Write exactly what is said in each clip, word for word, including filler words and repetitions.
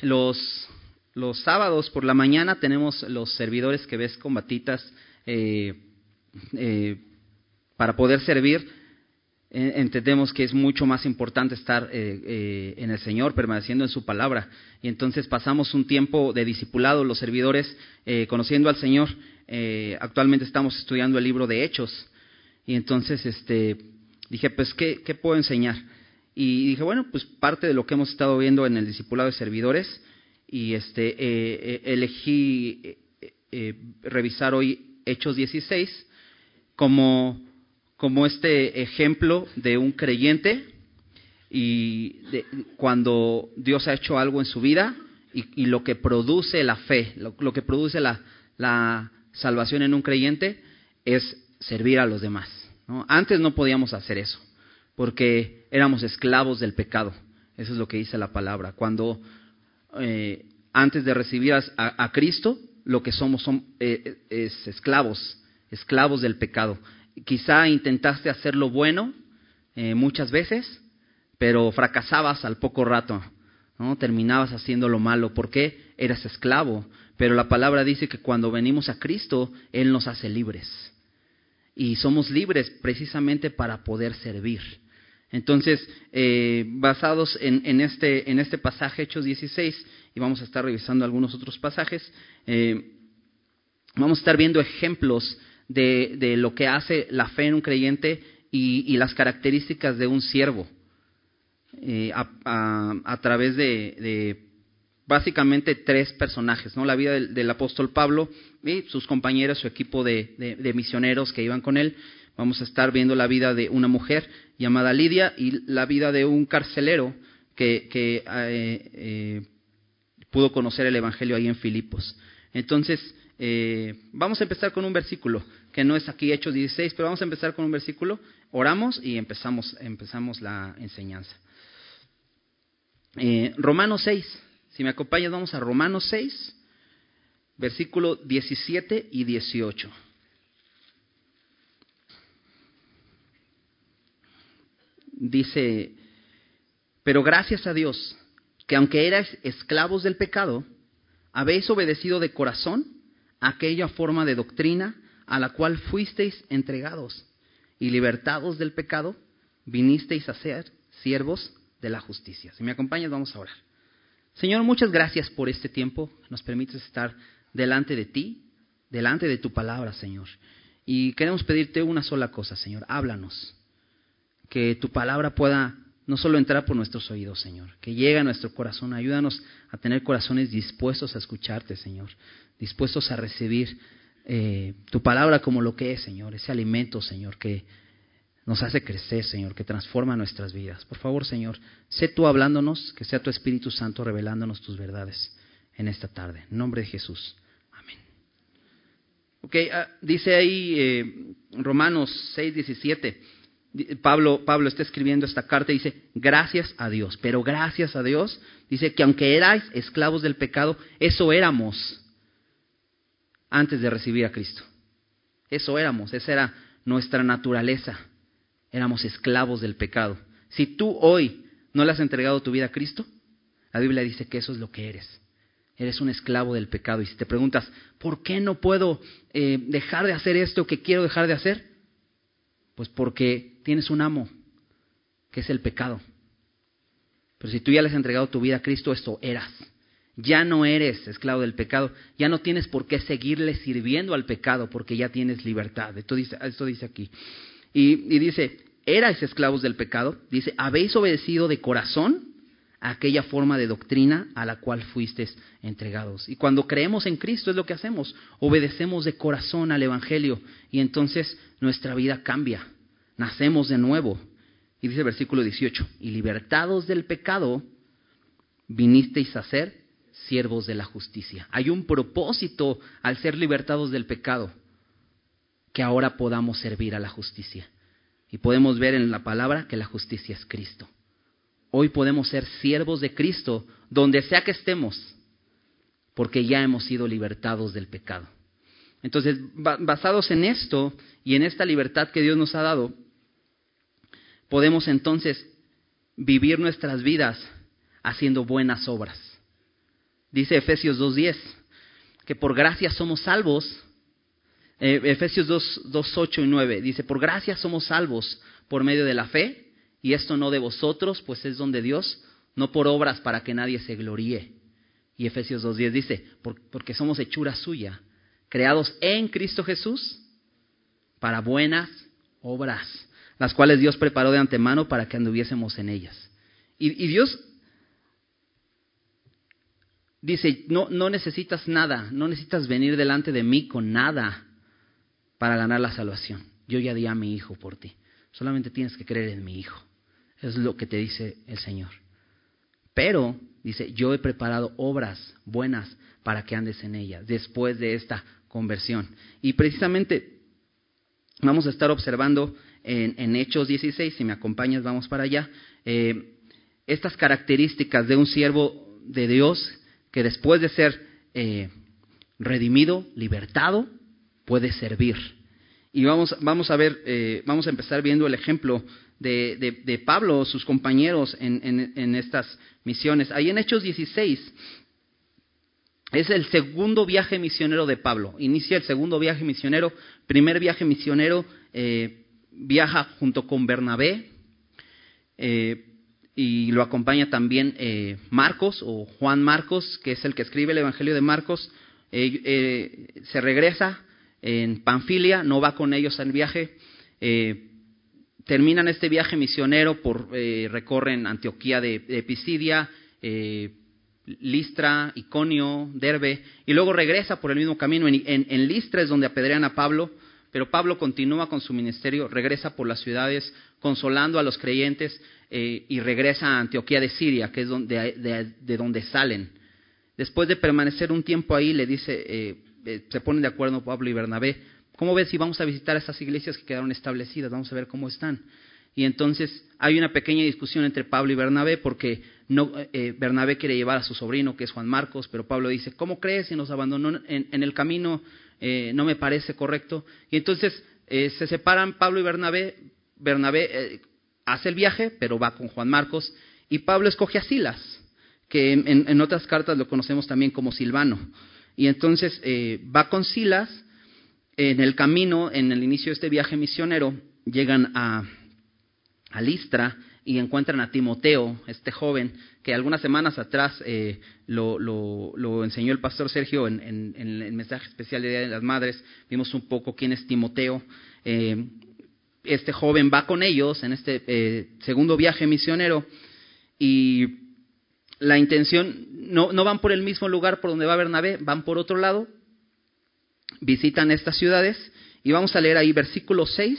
los, los sábados por la mañana tenemos los servidores que ves con batitas eh, eh, para poder servir. Eh, entendemos que es mucho más importante estar eh, eh, en el Señor, permaneciendo en su palabra. Y entonces pasamos un tiempo de discipulado, los servidores, eh, conociendo al Señor. Eh, actualmente estamos estudiando el libro de Hechos. Y entonces este, dije, pues, ¿qué, qué puedo enseñar? Y dije, bueno, pues parte de lo que hemos estado viendo en el discipulado de servidores, y este eh, eh, elegí eh, eh, revisar hoy Hechos dieciséis como, como este ejemplo de un creyente y de, cuando Dios ha hecho algo en su vida y, y lo que produce la fe, lo, lo que produce la, la salvación en un creyente es servir a los demás, ¿no? Antes no podíamos hacer eso, porque éramos esclavos del pecado. Eso es lo que dice la palabra. Cuando eh, antes de recibir a, a Cristo, lo que somos son, eh, es esclavos, esclavos del pecado. Quizá intentaste hacer lo bueno eh, muchas veces, pero fracasabas al poco rato, ¿no? Terminabas haciendo lo malo porque eras esclavo. Pero la palabra dice que cuando venimos a Cristo, Él nos hace libres. Y somos libres precisamente para poder servir. Entonces, eh, basados en, en, este, en este pasaje, Hechos dieciséis, y vamos a estar revisando algunos otros pasajes, eh, vamos a estar viendo ejemplos de, de lo que hace la fe en un creyente y, y las características de un siervo, eh, a, a, a través de, de básicamente tres personajes, ¿no? La vida del, del apóstol Pablo y sus compañeros, su equipo de, de, de misioneros que iban con él. Vamos a estar viendo la vida de una mujer llamada Lidia y la vida de un carcelero que, que eh, eh, pudo conocer el evangelio ahí en Filipos. Entonces, eh, vamos a empezar con un versículo, que no es aquí Hechos dieciséis, pero vamos a empezar con un versículo, oramos y empezamos, empezamos la enseñanza. Eh, Romanos seis, si me acompañas vamos a Romanos seis, versículo diecisiete y dieciocho. Dice, pero gracias a Dios, que aunque erais esclavos del pecado, habéis obedecido de corazón a aquella forma de doctrina a la cual fuisteis entregados, y libertados del pecado, vinisteis a ser siervos de la justicia. Si me acompañas, vamos a orar. Señor, muchas gracias por este tiempo que nos permites estar delante de ti, delante de tu palabra, Señor. Y queremos pedirte una sola cosa, Señor, háblanos. Que tu palabra pueda no solo entrar por nuestros oídos, Señor, que llegue a nuestro corazón. Ayúdanos a tener corazones dispuestos a escucharte, Señor, dispuestos a recibir eh, tu palabra como lo que es, Señor, ese alimento, Señor, que nos hace crecer, Señor, que transforma nuestras vidas. Por favor, Señor, sé tú hablándonos, que sea tu Espíritu Santo revelándonos tus verdades en esta tarde. En nombre de Jesús. Amén. Ok, uh, dice ahí eh, Romanos seis diecisiete. Pablo, Pablo está escribiendo esta carta y dice, gracias a Dios, pero gracias a Dios, dice que aunque erais esclavos del pecado, eso éramos antes de recibir a Cristo. Eso éramos, esa era nuestra naturaleza, éramos esclavos del pecado. Si tú hoy no le has entregado tu vida a Cristo, la Biblia dice que eso es lo que eres. Eres un esclavo del pecado. Y si te preguntas, ¿por qué no puedo eh, dejar de hacer esto que quiero dejar de hacer? Pues porque tienes un amo, que es el pecado. Pero si tú ya le has entregado tu vida a Cristo, eso eras. Ya no eres esclavo del pecado. Ya no tienes por qué seguirle sirviendo al pecado, porque ya tienes libertad. Esto dice, esto dice aquí. Y, y dice, erais esclavos del pecado. Dice, habéis obedecido de corazón a aquella forma de doctrina a la cual fuisteis entregados. Y cuando creemos en Cristo es lo que hacemos. Obedecemos de corazón al Evangelio. Y entonces nuestra vida cambia. Nacemos de nuevo. Y dice el versículo dieciocho, y libertados del pecado, vinisteis a ser siervos de la justicia. Hay un propósito al ser libertados del pecado, que ahora podamos servir a la justicia. Y podemos ver en la palabra que la justicia es Cristo. Hoy podemos ser siervos de Cristo donde sea que estemos, porque ya hemos sido libertados del pecado. Entonces, basados en esto y en esta libertad que Dios nos ha dado, podemos entonces vivir nuestras vidas haciendo buenas obras. Dice Efesios dos diez, que por gracia somos salvos. Eh, Efesios dos, ocho y nueve dice, por gracia somos salvos por medio de la fe, y esto no de vosotros, pues es don de Dios, no por obras para que nadie se gloríe. Y Efesios dos diez dice, por, porque somos hechura suya, creados en Cristo Jesús para buenas obras, las cuales Dios preparó de antemano para que anduviésemos en ellas. Y, y Dios dice, no, no necesitas nada, no necesitas venir delante de mí con nada para ganar la salvación. Yo ya di a mi Hijo por ti. Solamente tienes que creer en mi Hijo. Eso es lo que te dice el Señor. Pero, dice, yo he preparado obras buenas para que andes en ellas, después de esta conversión. Y precisamente vamos a estar observando en, en Hechos dieciséis, si me acompañas, vamos para allá, eh, estas características de un siervo de Dios que después de ser eh, redimido, libertado, puede servir. Y vamos, vamos a ver, eh, vamos a empezar viendo el ejemplo de, de, de Pablo, sus compañeros en, en, en estas misiones. Ahí en Hechos dieciséis es el segundo viaje misionero de Pablo. Inicia el segundo viaje misionero. Primer viaje misionero, eh, viaja junto con Bernabé, eh, y lo acompaña también eh, Marcos o Juan Marcos, que es el que escribe el Evangelio de Marcos. Eh, eh, se regresa en Panfilia, no va con ellos al viaje. Eh, terminan este viaje misionero, por eh, recorren Antioquía de, de Pisidia, eh, Listra, Iconio, Derbe, y luego regresa por el mismo camino. En, en, en Listra es donde apedrean a Pablo, pero Pablo continúa con su ministerio, regresa por las ciudades consolando a los creyentes, eh, y regresa a Antioquía de Siria, que es donde, de, de donde salen. Después de permanecer un tiempo ahí, le dice, eh, eh, se ponen de acuerdo Pablo y Bernabé, ¿cómo ves si vamos a visitar esas iglesias que quedaron establecidas? Vamos a ver cómo están. Y entonces hay una pequeña discusión entre Pablo y Bernabé, porque no, eh, Bernabé quiere llevar a su sobrino, que es Juan Marcos, pero Pablo dice, ¿cómo crees? Si nos abandonó en, en el camino, eh, no me parece correcto. Y entonces eh, se separan Pablo y Bernabé. Bernabé eh, hace el viaje, pero va con Juan Marcos, y Pablo escoge a Silas, que en, en, en otras cartas lo conocemos también como Silvano. Y entonces eh, va con Silas. En el camino, en el inicio de este viaje misionero, llegan a, a Listra y encuentran a Timoteo, este joven, que algunas semanas atrás eh, lo, lo, lo enseñó el pastor Sergio en, en, en el mensaje especial de Día de las Madres. Vimos un poco quién es Timoteo. Eh, este joven va con ellos en este eh, segundo viaje misionero, y la intención, no, no van por el mismo lugar por donde va Bernabé, van por otro lado. Visitan estas ciudades y vamos a leer ahí versículo seis,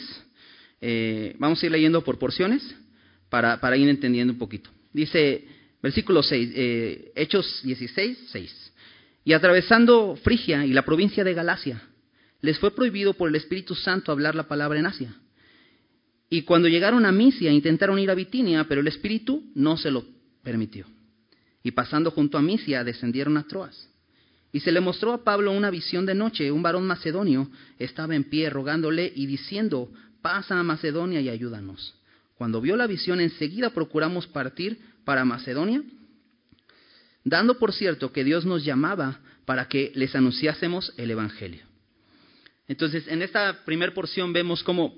eh, vamos a ir leyendo por porciones para, para ir entendiendo un poquito. Dice versículo seis, eh, Hechos dieciséis, seis. Y atravesando Frigia y la provincia de Galacia, les fue prohibido por el Espíritu Santo hablar la palabra en Asia. Y cuando llegaron a Misia intentaron ir a Bitinia, pero el Espíritu no se lo permitió. Y pasando junto a Misia descendieron a Troas. Y se le mostró a Pablo una visión de noche. Un varón macedonio estaba en pie rogándole y diciendo, pasa a Macedonia y ayúdanos. Cuando vio la visión, enseguida procuramos partir para Macedonia, dando por cierto que Dios nos llamaba para que les anunciásemos el Evangelio. Entonces, en esta primer porción vemos cómo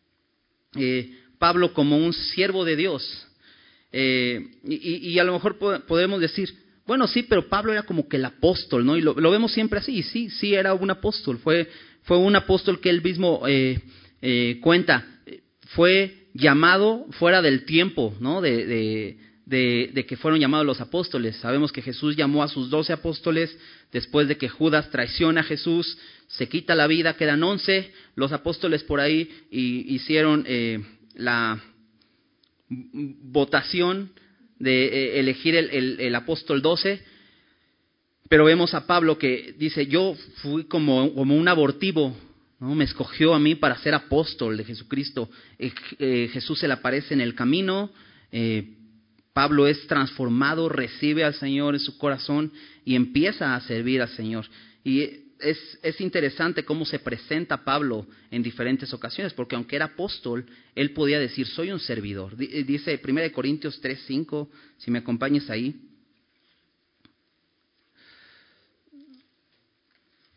eh, Pablo, como un siervo de Dios, eh, y, y a lo mejor podemos decir, bueno, sí, pero Pablo era como que el apóstol, ¿no? Y lo, lo vemos siempre así, y sí, sí era un apóstol, fue, fue un apóstol que él mismo eh, eh, cuenta, fue llamado fuera del tiempo, ¿no? De, de, de, de que fueron llamados los apóstoles. Sabemos que Jesús llamó a sus doce apóstoles, después de que Judas traiciona a Jesús, se quita la vida, quedan once, los apóstoles por ahí y, hicieron eh, la votación de eh, elegir el, el, el apóstol doce, pero vemos a Pablo que dice, yo fui como, como un abortivo, ¿no? Me escogió a mí para ser apóstol de Jesucristo. Eh, eh, Jesús se le aparece en el camino, eh, Pablo es transformado, recibe al Señor en su corazón y empieza a servir al Señor. Y es, es interesante cómo se presenta Pablo en diferentes ocasiones, porque aunque era apóstol, él podía decir, soy un servidor. Dice primera de Corintios tres, cinco, si me acompañas ahí.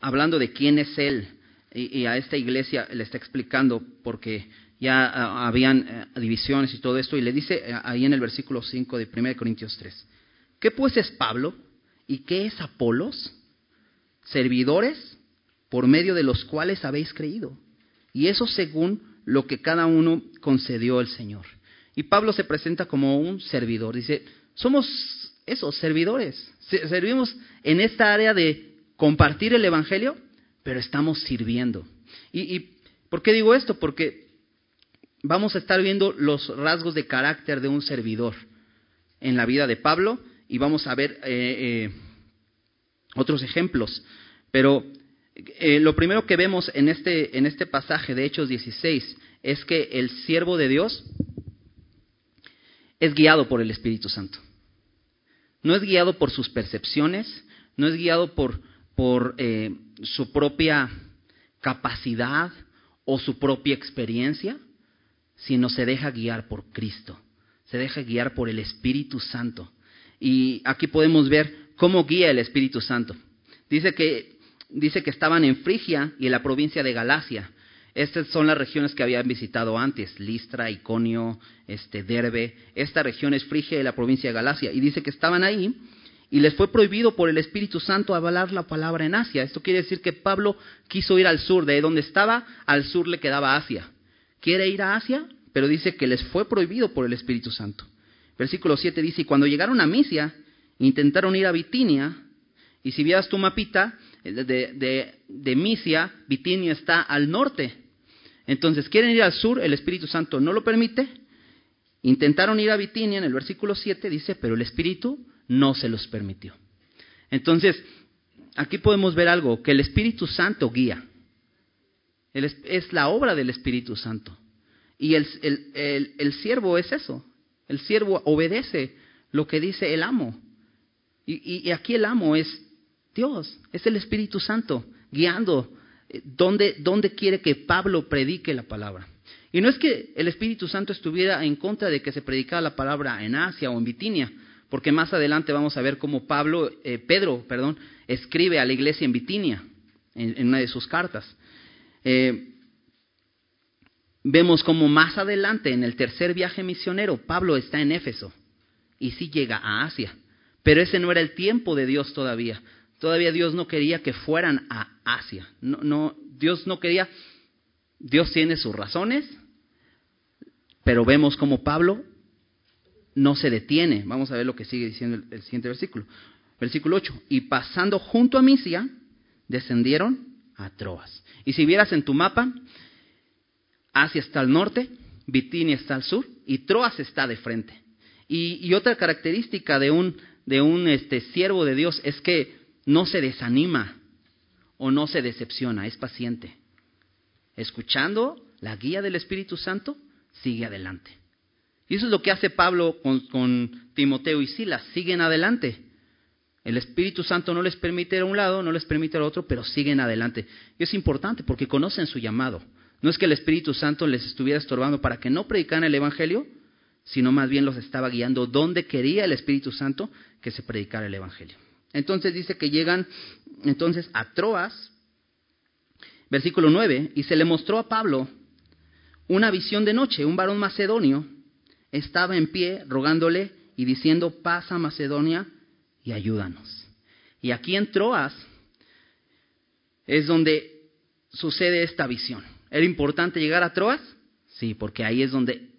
hablando de quién es Él, y, y a esta iglesia le está explicando porque ya uh, habían uh, divisiones y todo esto, y le dice uh, ahí en el versículo cinco de primera de Corintios tres, ¿qué pues es Pablo y qué es Apolos? Servidores por medio de los cuales habéis creído, y eso según lo que cada uno concedió el Señor. Y Pablo se presenta como un servidor, dice, somos esos servidores, servimos en esta área de compartir el evangelio, pero estamos sirviendo. ¿Y, y por qué digo esto? Porque vamos a estar viendo los rasgos de carácter de un servidor en la vida de Pablo, y vamos a ver eh, eh, otros ejemplos. Pero eh, lo primero que vemos en este, en este pasaje de Hechos dieciséis es que el siervo de Dios es guiado por el Espíritu Santo. No es guiado por sus percepciones, no es guiado por, por eh, su propia capacidad o su propia experiencia, sino se deja guiar por Cristo, se deja guiar por el Espíritu Santo. Y aquí podemos ver cómo guía el Espíritu Santo. Dice que, dice que estaban en Frigia y en la provincia de Galacia. Estas son las regiones que habían visitado antes, Listra, Iconio, este, Derbe. Esta región es Frigia y la provincia de Galacia. Y dice que estaban ahí y les fue prohibido por el Espíritu Santo hablar la palabra en Asia. Esto quiere decir que Pablo quiso ir al sur, de donde estaba, al sur le quedaba Asia. Quiere ir a Asia, pero dice que les fue prohibido por el Espíritu Santo. Versículo siete dice, y cuando llegaron a Misia, intentaron ir a Bitinia, y si vieras tu mapita, de, de, de Misia, Bitinia está al norte. Entonces, quieren ir al sur, el Espíritu Santo no lo permite. Intentaron ir a Bitinia, en el versículo siete dice, pero el Espíritu no se los permitió. Entonces, aquí podemos ver algo, que el Espíritu Santo guía. El, es la obra del Espíritu Santo. Y el, el, el, el siervo es eso. El siervo obedece lo que dice el amo. Y, y, y aquí el amo es Dios, es el Espíritu Santo, guiando dónde, dónde quiere que Pablo predique la palabra. Y no es que el Espíritu Santo estuviera en contra de que se predicara la palabra en Asia o en Bitinia, porque más adelante vamos a ver cómo Pablo, eh, Pedro, perdón, escribe a la iglesia en Bitinia, en, en una de sus cartas. Eh, Vemos como más adelante, en el tercer viaje misionero, Pablo está en Éfeso y sí llega a Asia. Pero ese no era el tiempo de Dios todavía. Todavía Dios no quería que fueran a Asia. No, no, Dios no quería. Dios tiene sus razones, pero vemos como Pablo no se detiene. Vamos a ver lo que sigue diciendo el, el siguiente versículo. Versículo ocho. Y pasando junto a Misia, descendieron a Troas. Y si vieras en tu mapa, Asia está al norte, Bitinia está al sur y Troas está de frente. Y, y otra característica de un, de un este, siervo de Dios es que no se desanima o no se decepciona, es paciente. Escuchando la guía del Espíritu Santo, sigue adelante. Y eso es lo que hace Pablo con, con Timoteo y Silas, siguen adelante. El Espíritu Santo no les permite ir a un lado, no les permite al otro, pero siguen adelante. Y es importante porque conocen su llamado. No es que el Espíritu Santo les estuviera estorbando para que no predicaran el Evangelio, sino más bien los estaba guiando donde quería el Espíritu Santo que se predicara el Evangelio. Entonces dice que llegan entonces a Troas, versículo nueve, y se le mostró a Pablo una visión de noche. Un varón macedonio estaba en pie rogándole y diciendo, pasa Macedonia y ayúdanos. Y aquí en Troas es donde sucede esta visión. ¿Era importante llegar a Troas? Sí, porque ahí es donde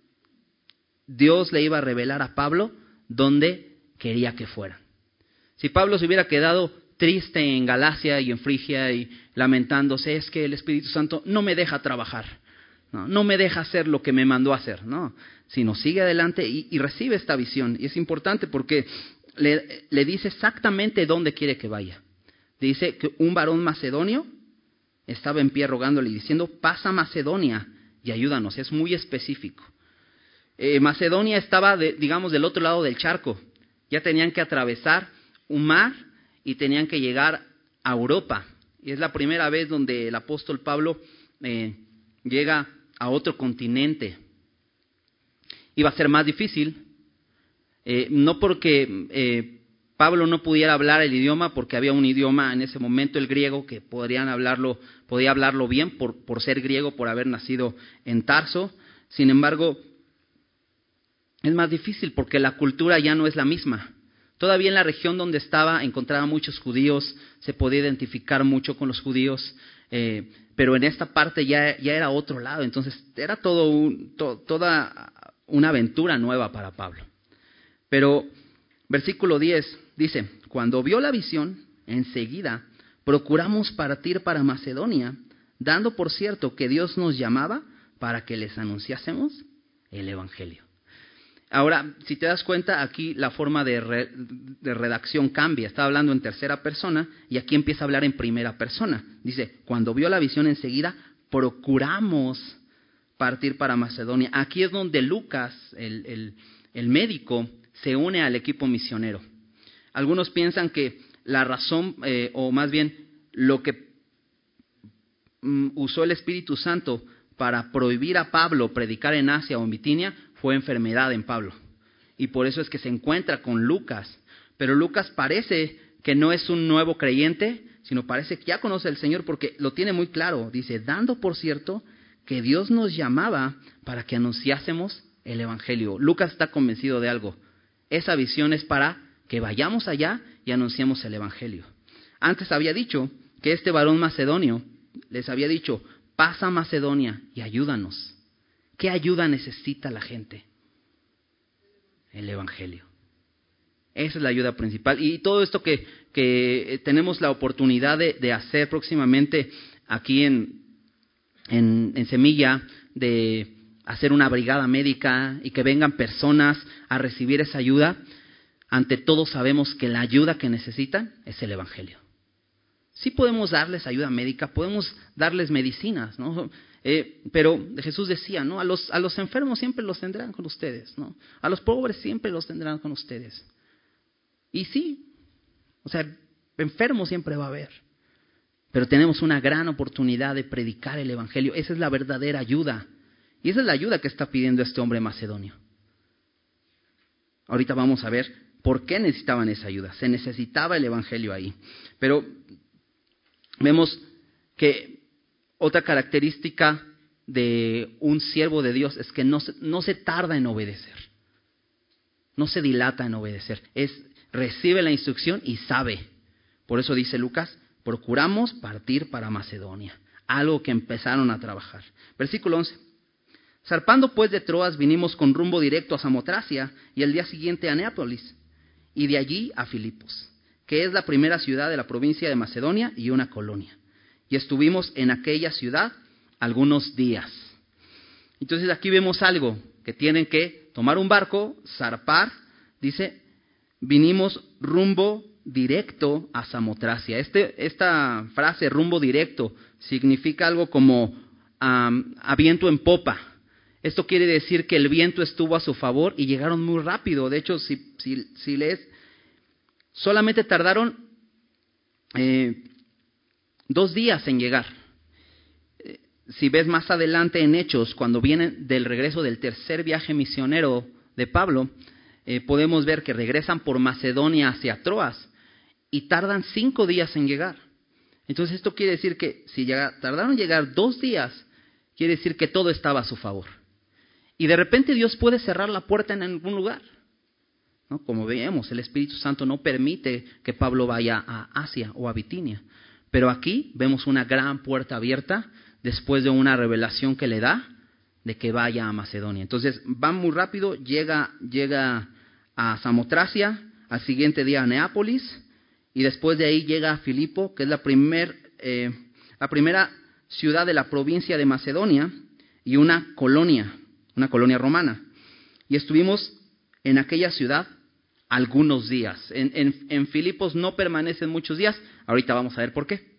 Dios le iba a revelar a Pablo dónde quería que fueran. Si Pablo se hubiera quedado triste en Galacia y en Frigia y lamentándose, es que el Espíritu Santo no me deja trabajar, no, no me deja hacer lo que me mandó a hacer, no, sino sigue adelante y, y recibe esta visión. Y es importante porque le, le dice exactamente dónde quiere que vaya. Dice que un varón macedonio estaba en pie rogándole y diciendo, pasa Macedonia y ayúdanos. Es muy específico. Eh, Macedonia estaba, de, digamos, del otro lado del charco. Ya tenían que atravesar un mar y tenían que llegar a Europa. Y es la primera vez donde el apóstol Pablo eh, llega a otro continente. Iba a ser más difícil, eh, no porque eh, Pablo no pudiera hablar el idioma porque había un idioma en ese momento, el griego, que podrían hablarlo, podía hablarlo bien por, por ser griego, por haber nacido en Tarso. Sin embargo, es más difícil porque la cultura ya no es la misma. Todavía en la región donde estaba encontraba muchos judíos, se podía identificar mucho con los judíos, eh, pero en esta parte ya, ya era otro lado. Entonces era todo un, to, toda una aventura nueva para Pablo. Pero versículo diez dice, cuando vio la visión, enseguida procuramos partir para Macedonia, dando por cierto que Dios nos llamaba para que les anunciásemos el Evangelio. Ahora, si te das cuenta, aquí la forma de, re, de redacción cambia. Está hablando en tercera persona y aquí empieza a hablar en primera persona. Dice, cuando vio la visión enseguida, procuramos partir para Macedonia. Aquí es donde Lucas, el, el, el médico, se une al equipo misionero. Algunos piensan que la razón, eh, o más bien lo que mm, usó el Espíritu Santo para prohibir a Pablo predicar en Asia o en Bitinia fue enfermedad en Pablo. Y por eso es que se encuentra con Lucas. Pero Lucas parece que no es un nuevo creyente, sino parece que ya conoce al Señor porque lo tiene muy claro. Dice, dando por cierto que Dios nos llamaba para que anunciásemos el Evangelio. Lucas está convencido de algo. Esa visión es para que vayamos allá y anunciemos el Evangelio. Antes había dicho que este varón macedonio les había dicho, pasa a Macedonia y ayúdanos. ¿Qué ayuda necesita la gente? El Evangelio. Esa es la ayuda principal. Y todo esto que, que tenemos la oportunidad de, de hacer próximamente aquí en, en, en Semilla, de hacer una brigada médica y que vengan personas a recibir esa ayuda, ante todo sabemos que la ayuda que necesitan es el Evangelio. Sí podemos darles ayuda médica, podemos darles medicinas, ¿no? Eh, pero Jesús decía, ¿no? A los, a los enfermos siempre los tendrán con ustedes, ¿no? A los pobres siempre los tendrán con ustedes. Y sí, o sea, enfermos siempre va a haber. Pero tenemos una gran oportunidad de predicar el Evangelio. Esa es la verdadera ayuda. Y esa es la ayuda que está pidiendo este hombre macedonio. Ahorita vamos a ver por qué necesitaban esa ayuda. Se necesitaba el Evangelio ahí. Pero vemos que otra característica de un siervo de Dios es que no se, no se tarda en obedecer. No se dilata en obedecer. Es, recibe la instrucción y sabe. Por eso dice Lucas, procuramos partir para Macedonia. Algo que empezaron a trabajar. Versículo once. Zarpando pues de Troas vinimos con rumbo directo a Samotracia y el día siguiente a Neápolis y de allí a Filipos, que es la primera ciudad de la provincia de Macedonia y una colonia. Y estuvimos en aquella ciudad algunos días. Entonces aquí vemos algo, que tienen que tomar un barco, zarpar, dice, vinimos rumbo directo a Samotracia. Este, esta frase, rumbo directo, significa algo como um, a viento en popa. Esto quiere decir que el viento estuvo a su favor y llegaron muy rápido. De hecho, si, si, si lees, solamente tardaron eh, dos días en llegar. Eh, si ves más adelante en Hechos, cuando vienen del regreso del tercer viaje misionero de Pablo, eh, podemos ver que regresan por Macedonia hacia Troas y tardan cinco días en llegar. Entonces esto quiere decir que si llega, tardaron en llegar dos días, quiere decir que todo estaba a su favor. Y de repente Dios puede cerrar la puerta en algún lugar, ¿no? Como vemos, el Espíritu Santo no permite que Pablo vaya a Asia o a Bitinia. Pero aquí vemos una gran puerta abierta después de una revelación que le da de que vaya a Macedonia. Entonces va muy rápido, llega, llega a Samotracia, al siguiente día a Neápolis y después de ahí llega a Filipo, que es la, primer, eh, la primera ciudad de la provincia de Macedonia y una colonia. Una colonia romana. Y estuvimos en aquella ciudad algunos días. En, en, en Filipos no permanecen muchos días. Ahorita vamos a ver por qué.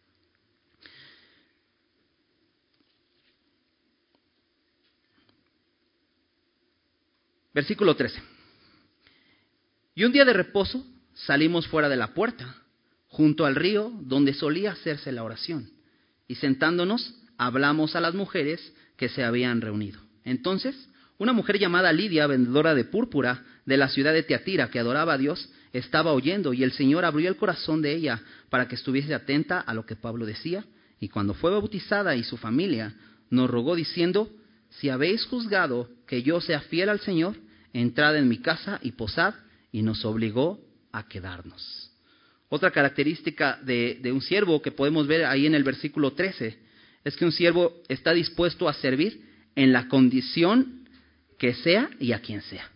Versículo trece. Y un día de reposo salimos fuera de la puerta, junto al río donde solía hacerse la oración. Y sentándonos, hablamos a las mujeres que se habían reunido. Entonces, una mujer llamada Lidia, vendedora de púrpura de la ciudad de Tiatira, que adoraba a Dios, estaba oyendo, y el Señor abrió el corazón de ella para que estuviese atenta a lo que Pablo decía. Y cuando fue bautizada y su familia, nos rogó diciendo: si habéis juzgado que yo sea fiel al Señor, entrad en mi casa y posad, y nos obligó a quedarnos. Otra característica de, de un siervo que podemos ver ahí en el versículo trece es que un siervo está dispuesto a servir en la condición que sea y a quien sea.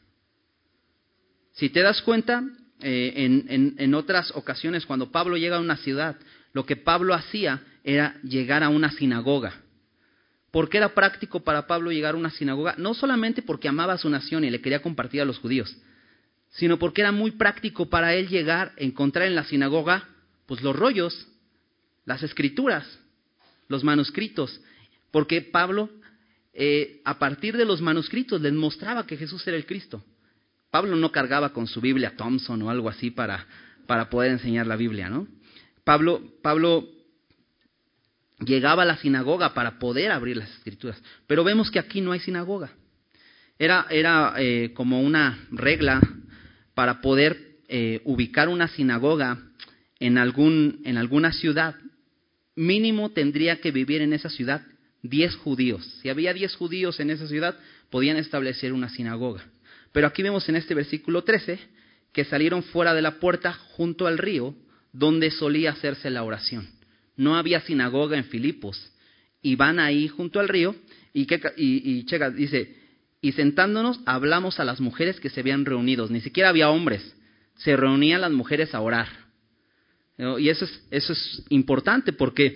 Si te das cuenta, eh, en, en, en otras ocasiones cuando Pablo llega a una ciudad, lo que Pablo hacía era llegar a una sinagoga. ¿Por qué era práctico para Pablo llegar a una sinagoga? No solamente porque amaba a su nación y le quería compartir a los judíos, sino porque era muy práctico para él llegar, encontrar en la sinagoga pues los rollos, las escrituras, los manuscritos, porque Pablo eh, a partir de los manuscritos les mostraba que Jesús era el Cristo. Pablo no cargaba con su Biblia Thompson o algo así para, para poder enseñar la Biblia, ¿no? Pablo, Pablo llegaba a la sinagoga para poder abrir las escrituras, pero vemos que aquí no hay sinagoga. Era, era eh, como una regla para poder eh, ubicar una sinagoga en, algún, en alguna ciudad. Mínimo tendría que vivir en esa ciudad diez judíos. Si había diez judíos en esa ciudad, podían establecer una sinagoga. Pero aquí vemos en este versículo trece que salieron fuera de la puerta junto al río donde solía hacerse la oración. No había sinagoga en Filipos. Y van ahí junto al río y, que, y, y checa, dice, y sentándonos hablamos a las mujeres que se habían reunido. Ni siquiera había hombres. Se reunían las mujeres a orar. Y eso es, eso es importante porque,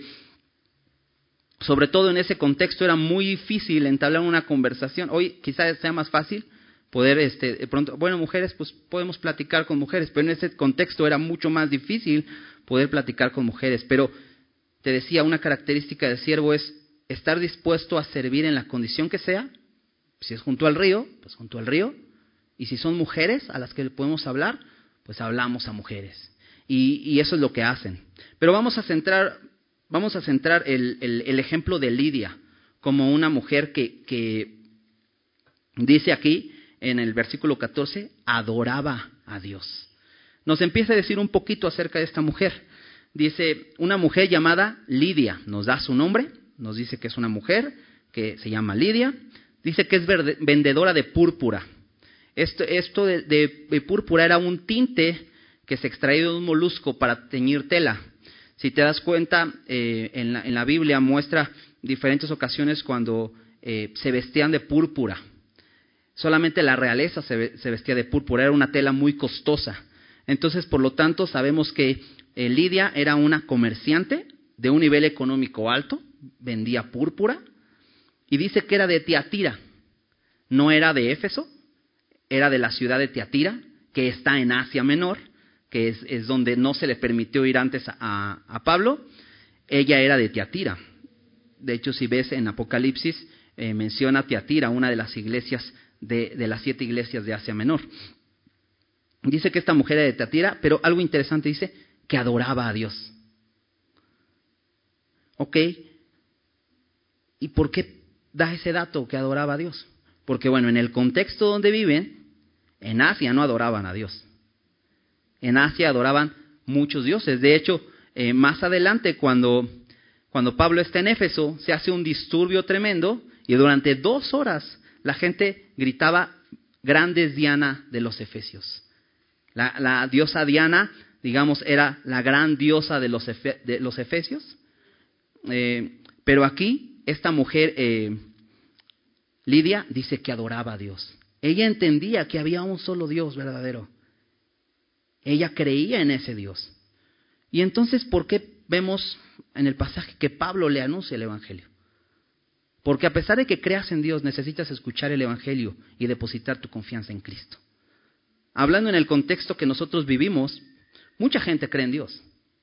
sobre todo en ese contexto, era muy difícil entablar una conversación. Hoy quizás sea más fácil poder, este, de pronto, bueno, mujeres, pues podemos platicar con mujeres, pero en ese contexto era mucho más difícil poder platicar con mujeres. Pero te decía, una característica del siervo es estar dispuesto a servir en la condición que sea. Si es junto al río, pues junto al río. Y si son mujeres a las que le podemos hablar, pues hablamos a mujeres. Y, y eso es lo que hacen. Pero vamos a centrar, vamos a centrar el, el, el ejemplo de Lidia como una mujer que, que dice aquí en el versículo catorce, adoraba a Dios. Nos empieza a decir un poquito acerca de esta mujer. Dice, una mujer llamada Lidia, nos da su nombre, nos dice que es una mujer que se llama Lidia, dice que es verde, vendedora de púrpura. Esto, esto de, de, de púrpura era un tinte que se extraía de un molusco para teñir tela. Si te das cuenta, eh, en, la, en la Biblia muestra diferentes ocasiones cuando eh, se vestían de púrpura. Solamente la realeza se, se vestía de púrpura, era una tela muy costosa. Entonces, por lo tanto, sabemos que eh, Lidia era una comerciante de un nivel económico alto, vendía púrpura, y dice que era de Tiatira, no era de Éfeso, era de la ciudad de Tiatira, que está en Asia Menor, que es, es donde no se le permitió ir antes a, a Pablo. Ella era de Tiatira. De hecho, si ves en Apocalipsis, eh, menciona Tiatira, una de las iglesias, de, de las siete iglesias de Asia Menor. Dice que esta mujer era de Tiatira, pero algo interesante dice que adoraba a Dios. ¿Ok? ¿Y por qué da ese dato que adoraba a Dios? Porque bueno, en el contexto donde viven, en Asia no adoraban a Dios. En Asia adoraban muchos dioses. De hecho, eh, más adelante, cuando, cuando Pablo está en Éfeso, se hace un disturbio tremendo y durante dos horas la gente gritaba, grande es Diana de los Efesios. La, la diosa Diana, digamos, era la gran diosa de los, efe, de los Efesios. Eh, pero aquí, esta mujer, eh, Lidia, dice que adoraba a Dios. Ella entendía que había un solo Dios verdadero. Ella creía en ese Dios. Y entonces, ¿por qué vemos en el pasaje que Pablo le anuncia el Evangelio? Porque a pesar de que creas en Dios, necesitas escuchar el Evangelio y depositar tu confianza en Cristo. Hablando en el contexto que nosotros vivimos, mucha gente cree en Dios.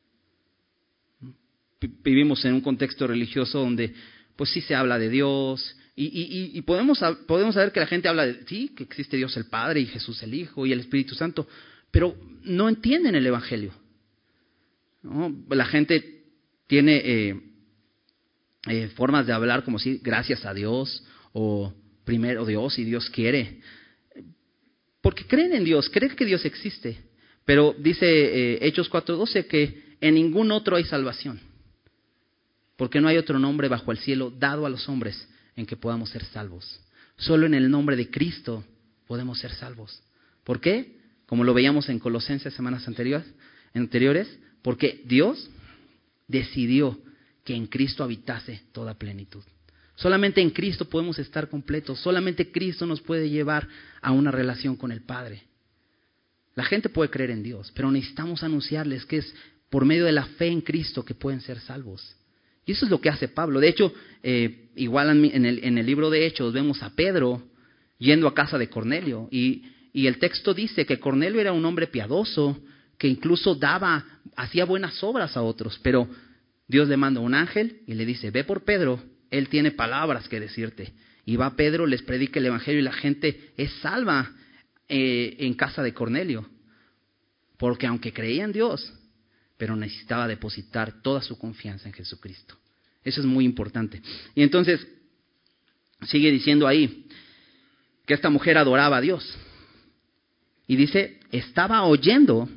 Vivimos en un contexto religioso donde, pues sí se habla de Dios, y, y, y podemos, podemos saber que la gente habla de, sí, que existe Dios el Padre y Jesús el Hijo y el Espíritu Santo, pero no entienden el Evangelio, ¿no? La gente tiene eh, eh, formas de hablar como si gracias a Dios o primero Dios y Dios quiere, porque creen en Dios, creen que Dios existe, Pero dice eh, Hechos cuatro doce que en ningún otro hay salvación, porque no hay otro nombre bajo el cielo dado a los hombres en que podamos ser salvos. Solo en el nombre de Cristo podemos ser salvos. ¿Por qué? Como lo veíamos en Colosenses semanas anteriores, anteriores, porque Dios decidió que en Cristo habitase toda plenitud. Solamente en Cristo podemos estar completos. Solamente Cristo nos puede llevar a una relación con el Padre. La gente puede creer en Dios, pero necesitamos anunciarles que es por medio de la fe en Cristo que pueden ser salvos. Y eso es lo que hace Pablo. De hecho, eh, igual en el, en el libro de Hechos vemos a Pedro yendo a casa de Cornelio. Y, y el texto dice que Cornelio era un hombre piadoso, que incluso daba, hacía buenas obras a otros. Pero Dios le manda un ángel y le dice, ve por Pedro, él tiene palabras que decirte. Y va Pedro, les predica el evangelio y la gente es salva eh, en casa de Cornelio. Porque aunque creía en Dios, pero necesitaba depositar toda su confianza en Jesucristo. Eso es muy importante. Y entonces, sigue diciendo ahí que esta mujer adoraba a Dios. Y dice, estaba oyendo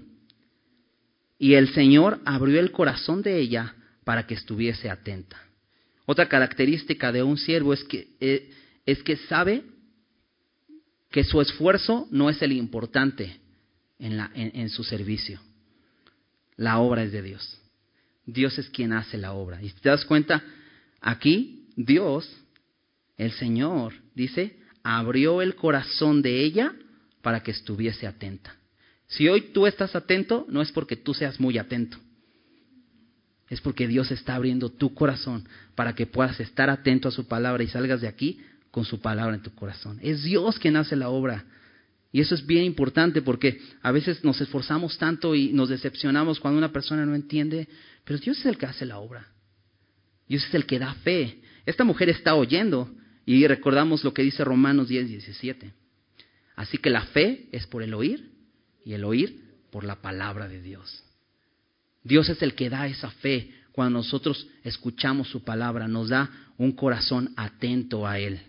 y el Señor abrió el corazón de ella para que estuviese atenta. Otra característica de un siervo es que, eh, es que sabe que su esfuerzo no es el importante en, la, en, en su servicio. La obra es de Dios. Dios es quien hace la obra. Y si te das cuenta, aquí Dios, el Señor, dice, abrió el corazón de ella para que estuviese atenta. Si hoy tú estás atento, no es porque tú seas muy atento. Es porque Dios está abriendo tu corazón para que puedas estar atento a su palabra y salgas de aquí con su palabra en tu corazón. Es Dios quien hace la obra. Y eso es bien importante porque a veces nos esforzamos tanto y nos decepcionamos cuando una persona no entiende, pero Dios es el que hace la obra. Dios es el que da fe. Esta mujer está oyendo y recordamos lo que dice Romanos diez, diecisiete. Así que la fe es por el oír y el oír por la palabra de Dios. Dios es el que da esa fe cuando nosotros escuchamos su palabra, nos da un corazón atento a Él.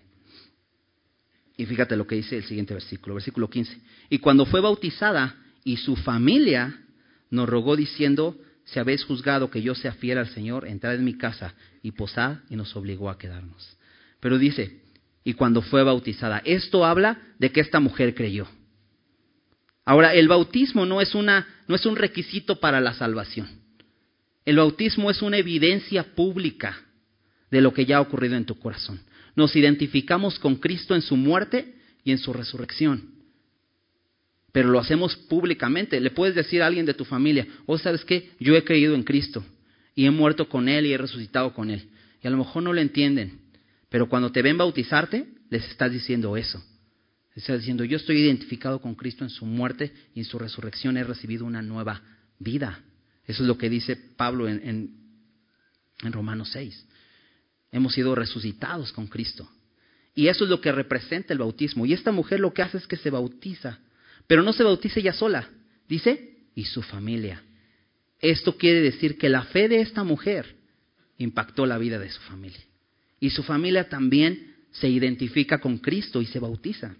Y fíjate lo que dice el siguiente versículo, versículo quince. Y cuando fue bautizada y su familia nos rogó diciendo, si habéis juzgado que yo sea fiel al Señor, entrad en mi casa y posad, y nos obligó a quedarnos. Pero dice, y cuando fue bautizada, esto habla de que esta mujer creyó. Ahora, el bautismo no es una, no es un requisito para la salvación. El bautismo es una evidencia pública de lo que ya ha ocurrido en tu corazón. Nos identificamos con Cristo en su muerte y en su resurrección. Pero lo hacemos públicamente. Le puedes decir a alguien de tu familia, oh, ¿sabes qué? Yo he creído en Cristo y he muerto con Él y he resucitado con Él. Y a lo mejor no lo entienden, pero cuando te ven bautizarte, les estás diciendo eso. Estás diciendo, yo estoy identificado con Cristo en su muerte y en su resurrección he recibido una nueva vida. Eso es lo que dice Pablo en, en, en Romanos seis. Hemos sido resucitados con Cristo. Y eso es lo que representa el bautismo. Y esta mujer lo que hace es que se bautiza. Pero no se bautiza ella sola. Dice, y su familia. Esto quiere decir que la fe de esta mujer impactó la vida de su familia. Y su familia también se identifica con Cristo y se bautiza.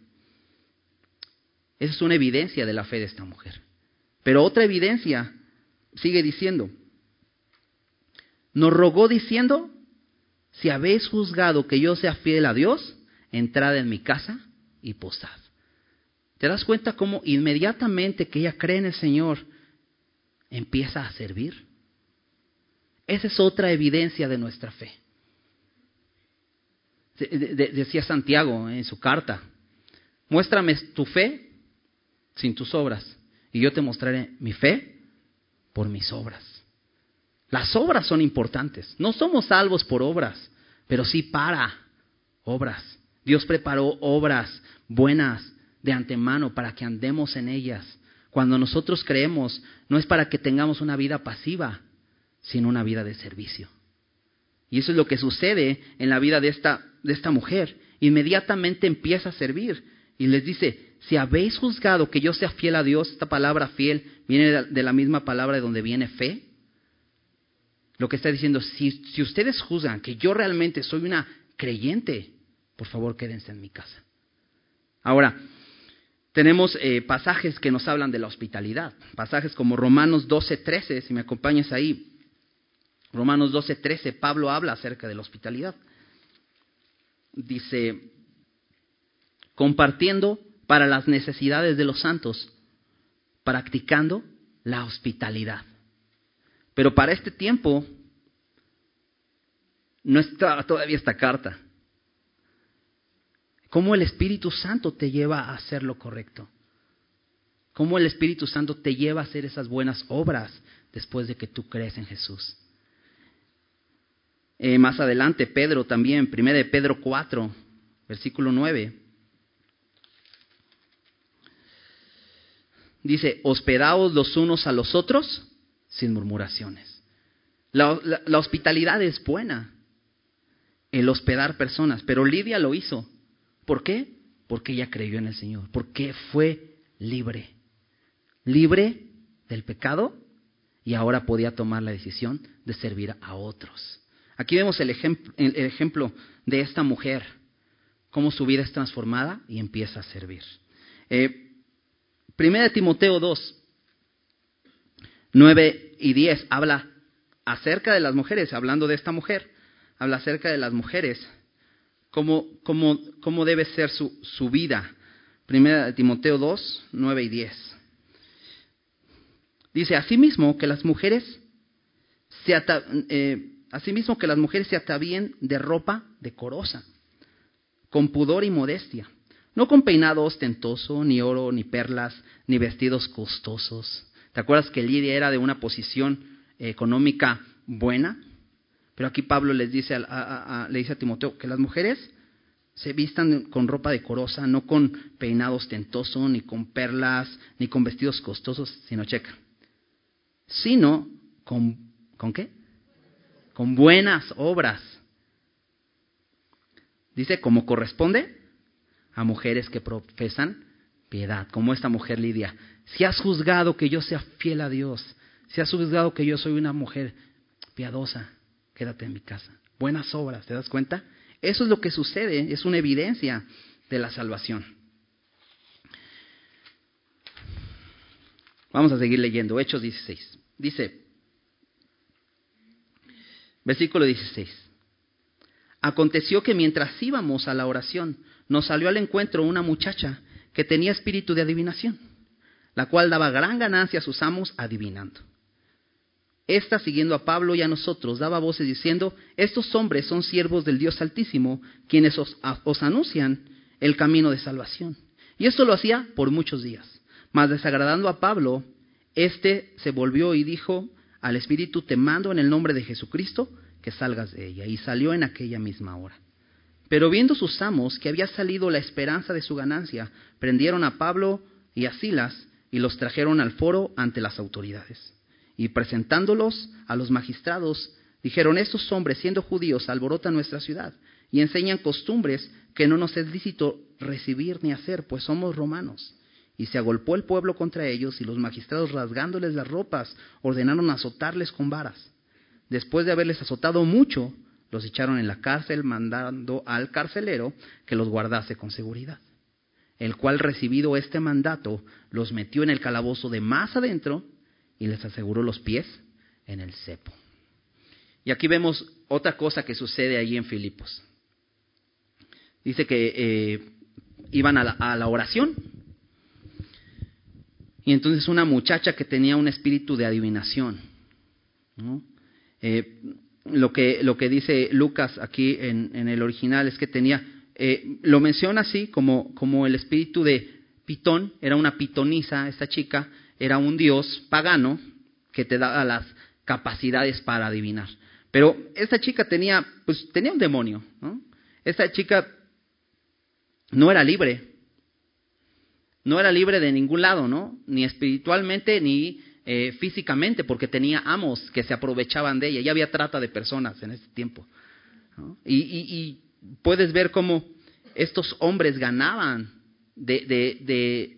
Esa es una evidencia de la fe de esta mujer. Pero otra evidencia sigue diciendo, nos rogó diciendo, si habéis juzgado que yo sea fiel a Dios, entrad en mi casa y posad. ¿Te das cuenta cómo inmediatamente que ella cree en el Señor, empieza a servir? Esa es otra evidencia de nuestra fe. De, de, decía Santiago en su carta, muéstrame tu fe sin tus obras, y yo te mostraré mi fe por mis obras. Las obras son importantes. No somos salvos por obras, pero sí para obras. Dios preparó obras buenas de antemano para que andemos en ellas. Cuando nosotros creemos, no es para que tengamos una vida pasiva, sino una vida de servicio. Y eso es lo que sucede en la vida de esta, de esta mujer. Inmediatamente empieza a servir y les dice, si habéis juzgado que yo sea fiel a Dios, esta palabra fiel viene de la misma palabra de donde viene fe. Lo que está diciendo, si, si ustedes juzgan que yo realmente soy una creyente, por favor quédense en mi casa. Ahora, Tenemos eh, pasajes que nos hablan de la hospitalidad, pasajes como Romanos doce trece, si me acompañas ahí. Romanos doce trece, Pablo habla acerca de la hospitalidad. Dice, compartiendo para las necesidades de los santos, practicando la hospitalidad. Pero para este tiempo no está todavía esta carta. ¿Cómo el Espíritu Santo te lleva a hacer lo correcto? ¿Cómo el Espíritu Santo te lleva a hacer esas buenas obras después de que tú crees en Jesús? Eh, más adelante, Pedro también, primera de Pedro cuatro, versículo nueve. Dice, hospedaos los unos a los otros sin murmuraciones. La, la, la hospitalidad es buena, el hospedar personas, pero Lidia lo hizo. ¿Por qué? Porque ella creyó en el Señor, porque fue libre, libre del pecado y ahora podía tomar la decisión de servir a otros. Aquí vemos el ejemplo, el ejemplo de esta mujer, cómo su vida es transformada y empieza a servir. Eh, Primera de Timoteo dos, nueve y diez, habla acerca de las mujeres, hablando de esta mujer, habla acerca de las mujeres, cómo, cómo, cómo debe ser su, su vida. Primera de Timoteo dos, nueve y diez. Dice, asimismo que las mujeres se ata, eh, asimismo que las mujeres se atavíen de ropa decorosa, con pudor y modestia, no con peinado ostentoso, ni oro, ni perlas, ni vestidos costosos. ¿Te acuerdas que Lidia era de una posición eh, económica buena? Pero aquí Pablo les dice a, a, a, le dice a Timoteo que las mujeres se vistan con ropa decorosa, no con peinado ostentoso, ni con perlas, ni con vestidos costosos, sino checa, sino con, ¿con qué? Con buenas obras. Dice, como corresponde a mujeres que profesan piedad, como esta mujer Lidia. Si has juzgado que yo sea fiel a Dios, si has juzgado que yo soy una mujer piadosa, quédate en mi casa. Buenas obras, ¿te das cuenta? Eso es lo que sucede, es una evidencia de la salvación. Vamos a seguir leyendo, Hechos dieciséis. Dice, versículo dieciséis. Aconteció que mientras íbamos a la oración, nos salió al encuentro una muchacha que tenía espíritu de adivinación, la cual daba gran ganancia a sus amos adivinando. Esta, siguiendo a Pablo y a nosotros, daba voces diciendo, estos hombres son siervos del Dios Altísimo, quienes os, a, os anuncian el camino de salvación. Y esto lo hacía por muchos días. Mas desagradando a Pablo, éste se volvió y dijo al espíritu, te mando en el nombre de Jesucristo, que salgas de ella. Y salió en aquella misma hora. Pero viendo sus amos que había salido la esperanza de su ganancia, prendieron a Pablo y a Silas y los trajeron al foro ante las autoridades. Y presentándolos a los magistrados, dijeron, estos hombres, siendo judíos, alborotan nuestra ciudad y enseñan costumbres que no nos es lícito recibir ni hacer, pues somos romanos. Y se agolpó el pueblo contra ellos, y los magistrados, rasgándoles las ropas, ordenaron azotarles con varas. Después de haberles azotado mucho, los echaron en la cárcel, mandando al carcelero que los guardase con seguridad. El cual, recibido este mandato, los metió en el calabozo de más adentro y les aseguró los pies en el cepo. Y aquí vemos otra cosa que sucede allí en Filipos. Dice que eh, iban a la, a la oración. Y entonces una muchacha que tenía un espíritu de adivinación, ¿no? Eh, lo que lo que dice Lucas aquí en, en el original es que tenía, eh, lo menciona así como, como el espíritu de Pitón, era una pitonisa, esta chica era un dios pagano que te daba las capacidades para adivinar. Pero esta chica tenía, pues tenía un demonio, ¿no? Esta chica no era libre, no era libre de ningún lado, ¿no? Ni espiritualmente ni eh, físicamente, porque tenía amos que se aprovechaban de ella. Ya había trata de personas en ese tiempo, ¿no? Y, y, y puedes ver cómo estos hombres ganaban de, de, de,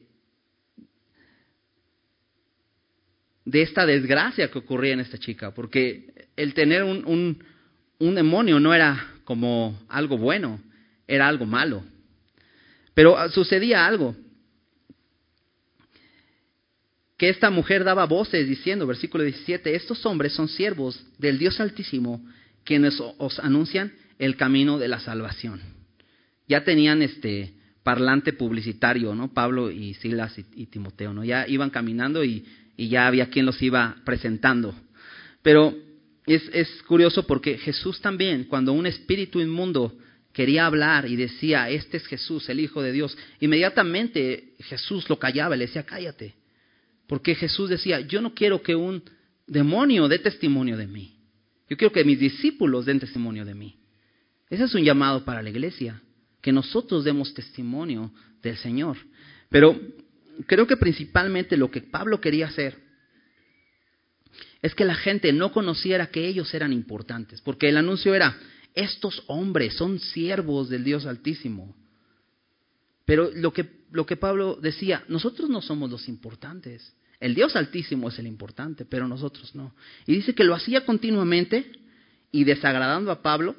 de esta desgracia que ocurría en esta chica, porque el tener un, un, un demonio no era como algo bueno, era algo malo. Pero sucedía algo. que esta mujer daba voces diciendo, versículo diecisiete, estos hombres son siervos del Dios Altísimo, quienes os anuncian el camino de la salvación. Ya tenían este parlante publicitario, ¿no? Pablo y Silas y, y Timoteo, ¿no? Ya iban caminando y, y ya había quien los iba presentando. Pero es, es curioso porque Jesús también, cuando un espíritu inmundo quería hablar y decía, este es Jesús, el Hijo de Dios, inmediatamente Jesús lo callaba y le decía, cállate. Porque Jesús decía, yo no quiero que un demonio dé testimonio de mí. Yo quiero que mis discípulos den testimonio de mí. Ese es un llamado para la iglesia, que nosotros demos testimonio del Señor. Pero creo que principalmente lo que Pablo quería hacer es que la gente no conociera que ellos eran importantes, porque el anuncio era, estos hombres son siervos del Dios Altísimo. Pero lo que, lo que Pablo decía, nosotros no somos los importantes. El Dios Altísimo es el importante, pero nosotros no. Y dice que lo hacía continuamente y desagradando a Pablo,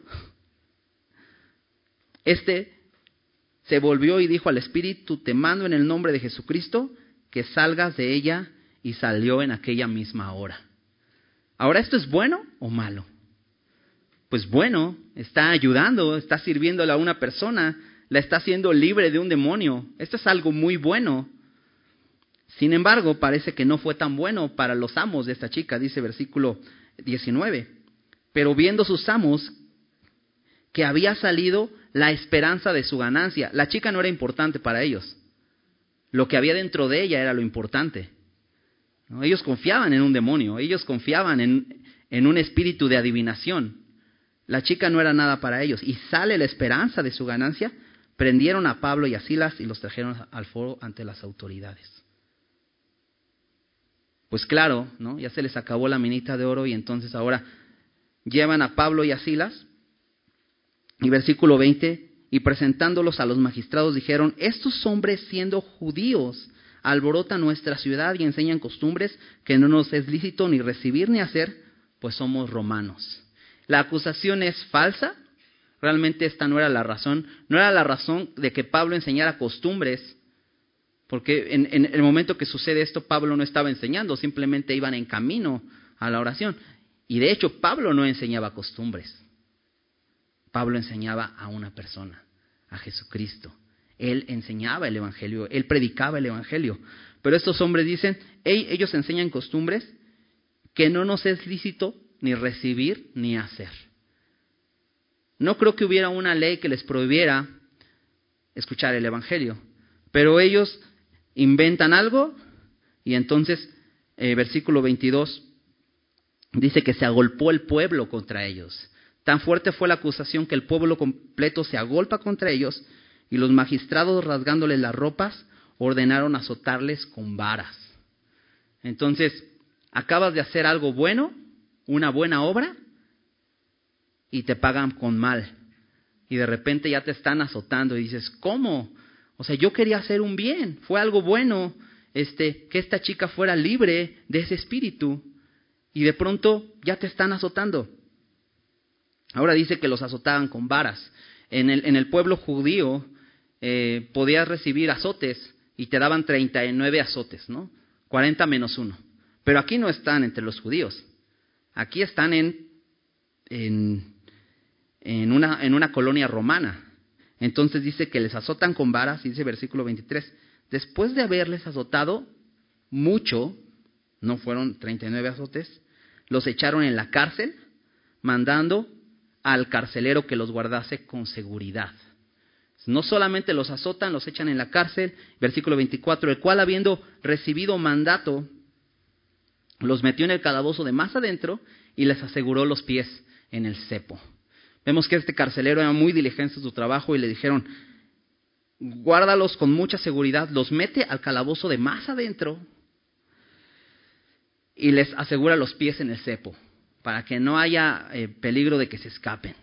este se volvió y dijo al espíritu, te mando en el nombre de Jesucristo que salgas de ella, y salió en aquella misma hora. Ahora, ¿esto es bueno o malo? Pues bueno, está ayudando, está sirviéndole a una persona, la está haciendo libre de un demonio. Esto es algo muy bueno. Sin embargo, parece que no fue tan bueno para los amos de esta chica, dice versículo diecinueve. Pero viendo sus amos que había salido la esperanza de su ganancia. La chica no era importante para ellos. Lo que había dentro de ella era lo importante. ¿No? Ellos confiaban en un demonio, ellos confiaban en, en un espíritu de adivinación. La chica no era nada para ellos. Y sale la esperanza de su ganancia. Prendieron a Pablo y a Silas y los trajeron al foro ante las autoridades. Pues claro, ¿no? Ya se les acabó la minita de oro y entonces ahora llevan a Pablo y a Silas. Y versículo veinte, y presentándolos a los magistrados dijeron, estos hombres siendo judíos alborotan nuestra ciudad y enseñan costumbres que no nos es lícito ni recibir ni hacer, pues somos romanos. La acusación es falsa, realmente esta no era la razón, no era la razón de que Pablo enseñara costumbres, porque en, en el momento que sucede esto Pablo no estaba enseñando, simplemente iban en camino a la oración. Y de hecho Pablo no enseñaba costumbres. Pablo enseñaba a una persona, a Jesucristo. Él enseñaba el Evangelio, él predicaba el Evangelio. Pero estos hombres dicen, hey, ellos enseñan costumbres que no nos es lícito ni recibir ni hacer. No creo que hubiera una ley que les prohibiera escuchar el Evangelio, pero ellos inventan algo y entonces, eh, versículo veintidós, dice que se agolpó el pueblo contra ellos. Tan fuerte fue la acusación que el pueblo completo se agolpa contra ellos y los magistrados, rasgándoles las ropas, ordenaron azotarles con varas. Entonces, acabas de hacer algo bueno, una buena obra, y te pagan con mal. Y de repente ya te están azotando y dices, ¿cómo? O sea, yo quería hacer un bien, fue algo bueno, este, que esta chica fuera libre de ese espíritu, y de pronto ya te están azotando. Ahora dice que los azotaban con varas. En el, en el pueblo judío eh, podías recibir azotes y te daban treinta y nueve azotes, ¿no? cuarenta menos uno. Pero aquí no están entre los judíos. Aquí están en, en, en, una, en una colonia romana. Entonces dice que les azotan con varas, y dice versículo veintitrés, después de haberles azotado mucho, no fueron treinta y nueve azotes, los echaron en la cárcel, mandando al carcelero que los guardase con seguridad. No solamente los azotan, los echan en la cárcel, versículo veinticuatro, el cual habiendo recibido mandato, los metió en el calabozo de más adentro y les aseguró los pies en el cepo. Vemos que este carcelero era muy diligente en su trabajo y le dijeron, guárdalos con mucha seguridad, los mete al calabozo de más adentro y les asegura los pies en el cepo, para que no haya eh, peligro de que se escapen.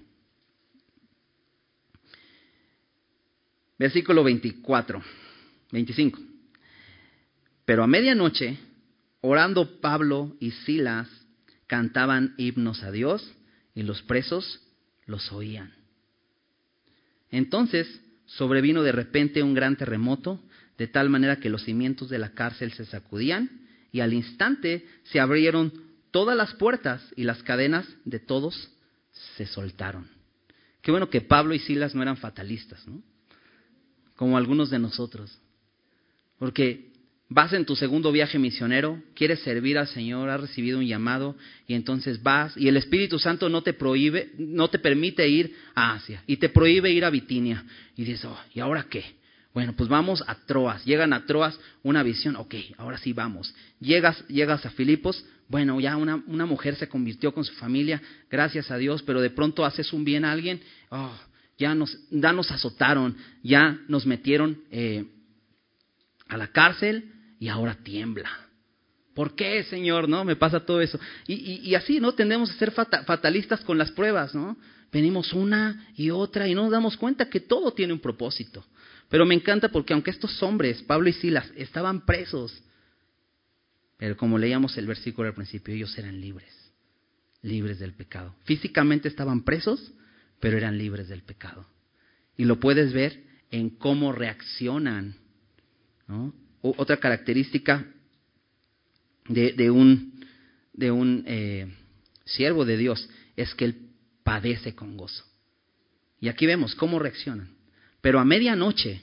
Versículo veinticuatro, veinticinco. Pero a medianoche, orando Pablo y Silas, cantaban himnos a Dios y los presos los oían. Entonces sobrevino de repente un gran terremoto, de tal manera que los cimientos de la cárcel se sacudían y al instante se abrieron todas las puertas y las cadenas de todos se soltaron. Qué bueno que Pablo y Silas no eran fatalistas, ¿no? Como algunos de nosotros. Porque vas en tu segundo viaje misionero, quieres servir al Señor, has recibido un llamado y entonces vas y el Espíritu Santo no te prohíbe, no te permite ir a Asia y te prohíbe ir a Bitinia. Y dices, oh, ¿y ahora qué? Bueno, pues vamos a Troas. Llegan a Troas, una visión, ok, ahora sí vamos. Llegas, llegas a Filipos, bueno, ya una, una mujer se convirtió con su familia, gracias a Dios, pero de pronto haces un bien a alguien, oh, ya nos, ya nos azotaron, ya nos metieron eh, a la cárcel y ahora tiembla. ¿Por qué, Señor? ¿No? Me pasa todo eso. Y, y, y así, ¿no? Tendemos a ser fata, fatalistas con las pruebas, ¿no? Venimos una y otra y no nos damos cuenta que todo tiene un propósito. Pero me encanta porque aunque estos hombres, Pablo y Silas, estaban presos, pero como leíamos el versículo al principio, ellos eran libres, libres del pecado. Físicamente estaban presos, pero eran libres del pecado. Y lo puedes ver en cómo reaccionan, ¿no? O, otra característica de, de un, de un eh, siervo de Dios es que él padece con gozo. Y aquí vemos cómo reaccionan. Pero a medianoche,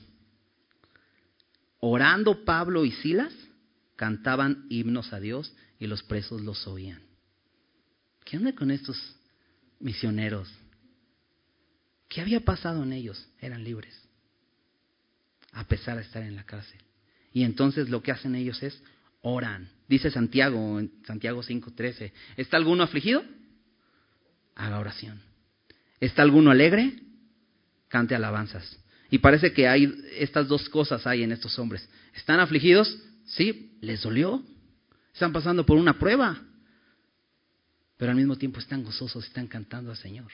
orando Pablo y Silas, cantaban himnos a Dios y los presos los oían. ¿Qué onda con estos misioneros? ¿Qué había pasado en ellos? Eran libres, a pesar de estar en la cárcel. Y entonces lo que hacen ellos es oran. Dice Santiago, en Santiago cinco trece, ¿está alguno afligido? Haga oración. ¿Está alguno alegre? Cante alabanzas. Y parece que hay estas dos cosas hay en estos hombres. ¿Están afligidos? Sí, les dolió. Están pasando por una prueba. Pero al mismo tiempo están gozosos, están cantando al Señor.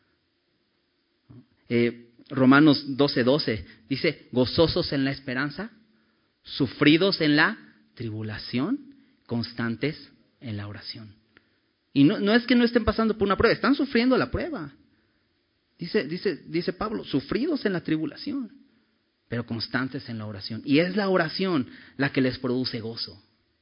Eh, Romanos doce doce dice, gozosos en la esperanza, sufridos en la tribulación, constantes en la oración. Y no, no es que no estén pasando por una prueba, están sufriendo la prueba. Dice, dice, dice Pablo, sufridos en la tribulación, pero constantes en la oración. Y es la oración la que les produce gozo.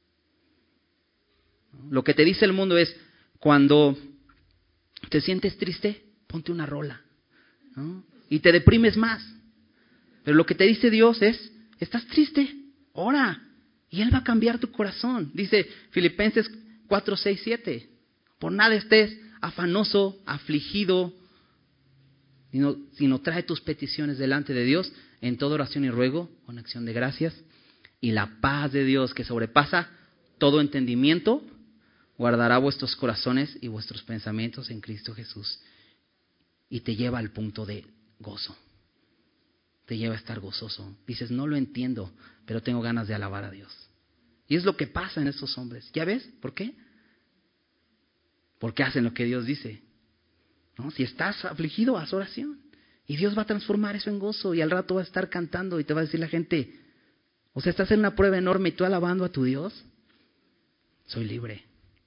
Lo que te dice el mundo es, cuando te sientes triste, ponte una rola, ¿no? Y te deprimes más. Pero lo que te dice Dios es, estás triste, ora, y Él va a cambiar tu corazón. Dice Filipenses cuatro, seis, siete, por nada estés afanoso, afligido, Sino, sino trae tus peticiones delante de Dios en toda oración y ruego, con acción de gracias. Y la paz de Dios que sobrepasa todo entendimiento, guardará vuestros corazones y vuestros pensamientos en Cristo Jesús. Y te lleva al punto de gozo. Te lleva a estar gozoso. Dices, no lo entiendo, pero tengo ganas de alabar a Dios. Y es lo que pasa en estos hombres. ¿Ya ves? ¿Por qué? Porque hacen lo que Dios dice. ¿No? Si estás afligido, haz oración. Y Dios va a transformar eso en gozo. Y al rato va a estar cantando y te va a decir la gente, o sea, estás en una prueba enorme y tú alabando a tu Dios. Soy libre.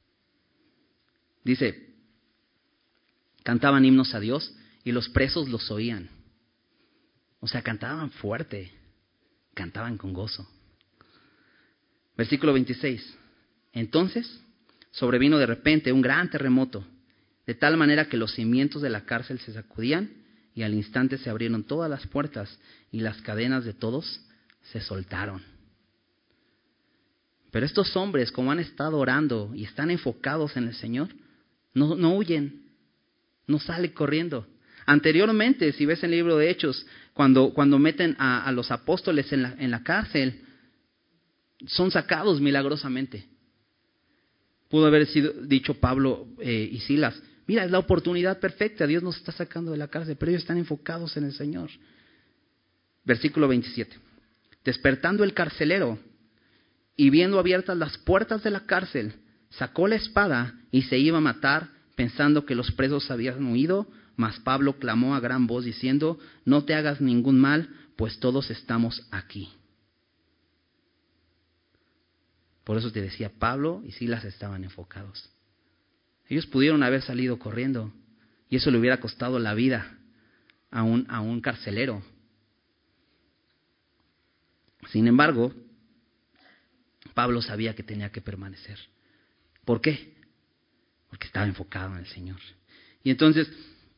Dice, cantaban himnos a Dios y los presos los oían. O sea, cantaban fuerte. Cantaban con gozo. Versículo veintiséis. Entonces sobrevino de repente un gran terremoto, de tal manera que los cimientos de la cárcel se sacudían y al instante se abrieron todas las puertas y las cadenas de todos se soltaron. Pero estos hombres, como han estado orando y están enfocados en el Señor, no, no huyen, no salen corriendo. Anteriormente, si ves el libro de Hechos, cuando, cuando meten a, a los apóstoles en la, en la cárcel, son sacados milagrosamente. Pudo haber sido dicho Pablo eh, y Silas, mira, es la oportunidad perfecta, Dios nos está sacando de la cárcel, pero ellos están enfocados en el Señor. Versículo veintisiete. Despertando el carcelero y viendo abiertas las puertas de la cárcel, sacó la espada y se iba a matar, pensando que los presos habían huido, mas Pablo clamó a gran voz diciendo, no te hagas ningún mal, pues todos estamos aquí. Por eso te decía, Pablo y Silas estaban enfocados. Ellos pudieron haber salido corriendo y eso le hubiera costado la vida a un, a un carcelero. Sin embargo, Pablo sabía que tenía que permanecer. ¿Por qué? Porque estaba enfocado en el Señor. Y entonces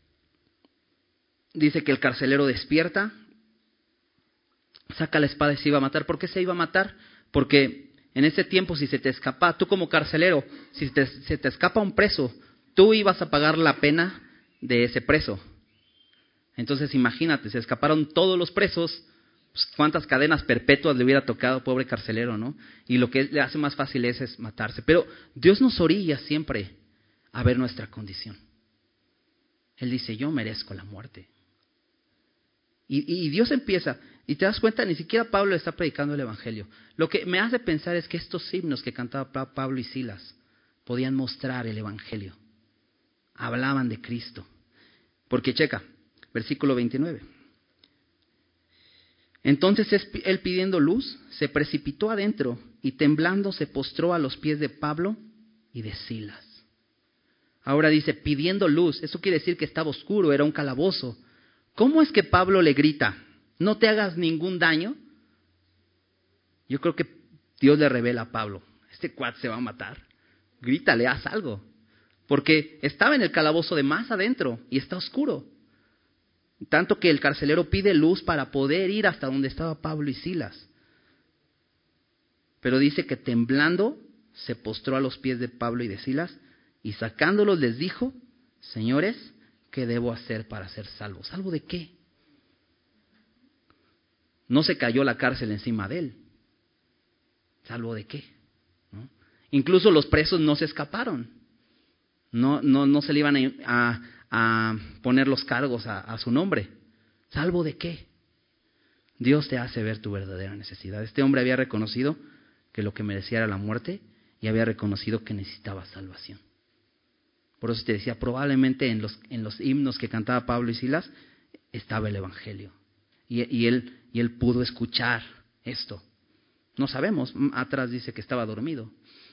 dice que el carcelero despierta, saca la espada y se iba a matar. ¿Por qué se iba a matar? Porque en ese tiempo, si se te escapa, tú como carcelero, si te, se te escapa un preso, tú ibas a pagar la pena de ese preso. Entonces imagínate, se escaparon todos los presos, pues, cuántas cadenas perpetuas le hubiera tocado, pobre carcelero, ¿no? Y lo que le hace más fácil es, es matarse. Pero Dios nos orilla siempre a ver nuestra condición. Él dice, yo merezco la muerte. Y, y Dios empieza, y te das cuenta, ni siquiera Pablo está predicando el Evangelio. Lo que me hace pensar es que estos himnos que cantaba Pablo y Silas podían mostrar el Evangelio. Hablaban de Cristo. Porque checa, versículo veintinueve. Entonces él, pidiendo luz, se precipitó adentro y temblando se postró a los pies de Pablo y de Silas. Ahora dice, pidiendo luz, eso quiere decir que estaba oscuro, era un calabozo. ¿Cómo es que Pablo le grita, no te hagas ningún daño? Yo creo que Dios le revela a Pablo, este cuat se va a matar, grítale, haz algo. Porque estaba en el calabozo de más adentro y está oscuro. Tanto que el carcelero pide luz para poder ir hasta donde estaba Pablo y Silas. Pero dice que temblando se postró a los pies de Pablo y de Silas y sacándolos les dijo, señores, ¿qué debo hacer para ser salvo? ¿Salvo de qué? No se cayó la cárcel encima de él. ¿Salvo de qué? ¿No? Incluso los presos no se escaparon. No, no, no se le iban a, a, a poner los cargos a, a su nombre. ¿Salvo de qué? Dios te hace ver tu verdadera necesidad. Este hombre había reconocido que lo que merecía era la muerte y había reconocido que necesitaba salvación. Por eso te decía, probablemente en los, en los himnos que cantaba Pablo y Silas estaba el Evangelio. Y, y, él, y él pudo escuchar esto. No sabemos, atrás dice que estaba dormido.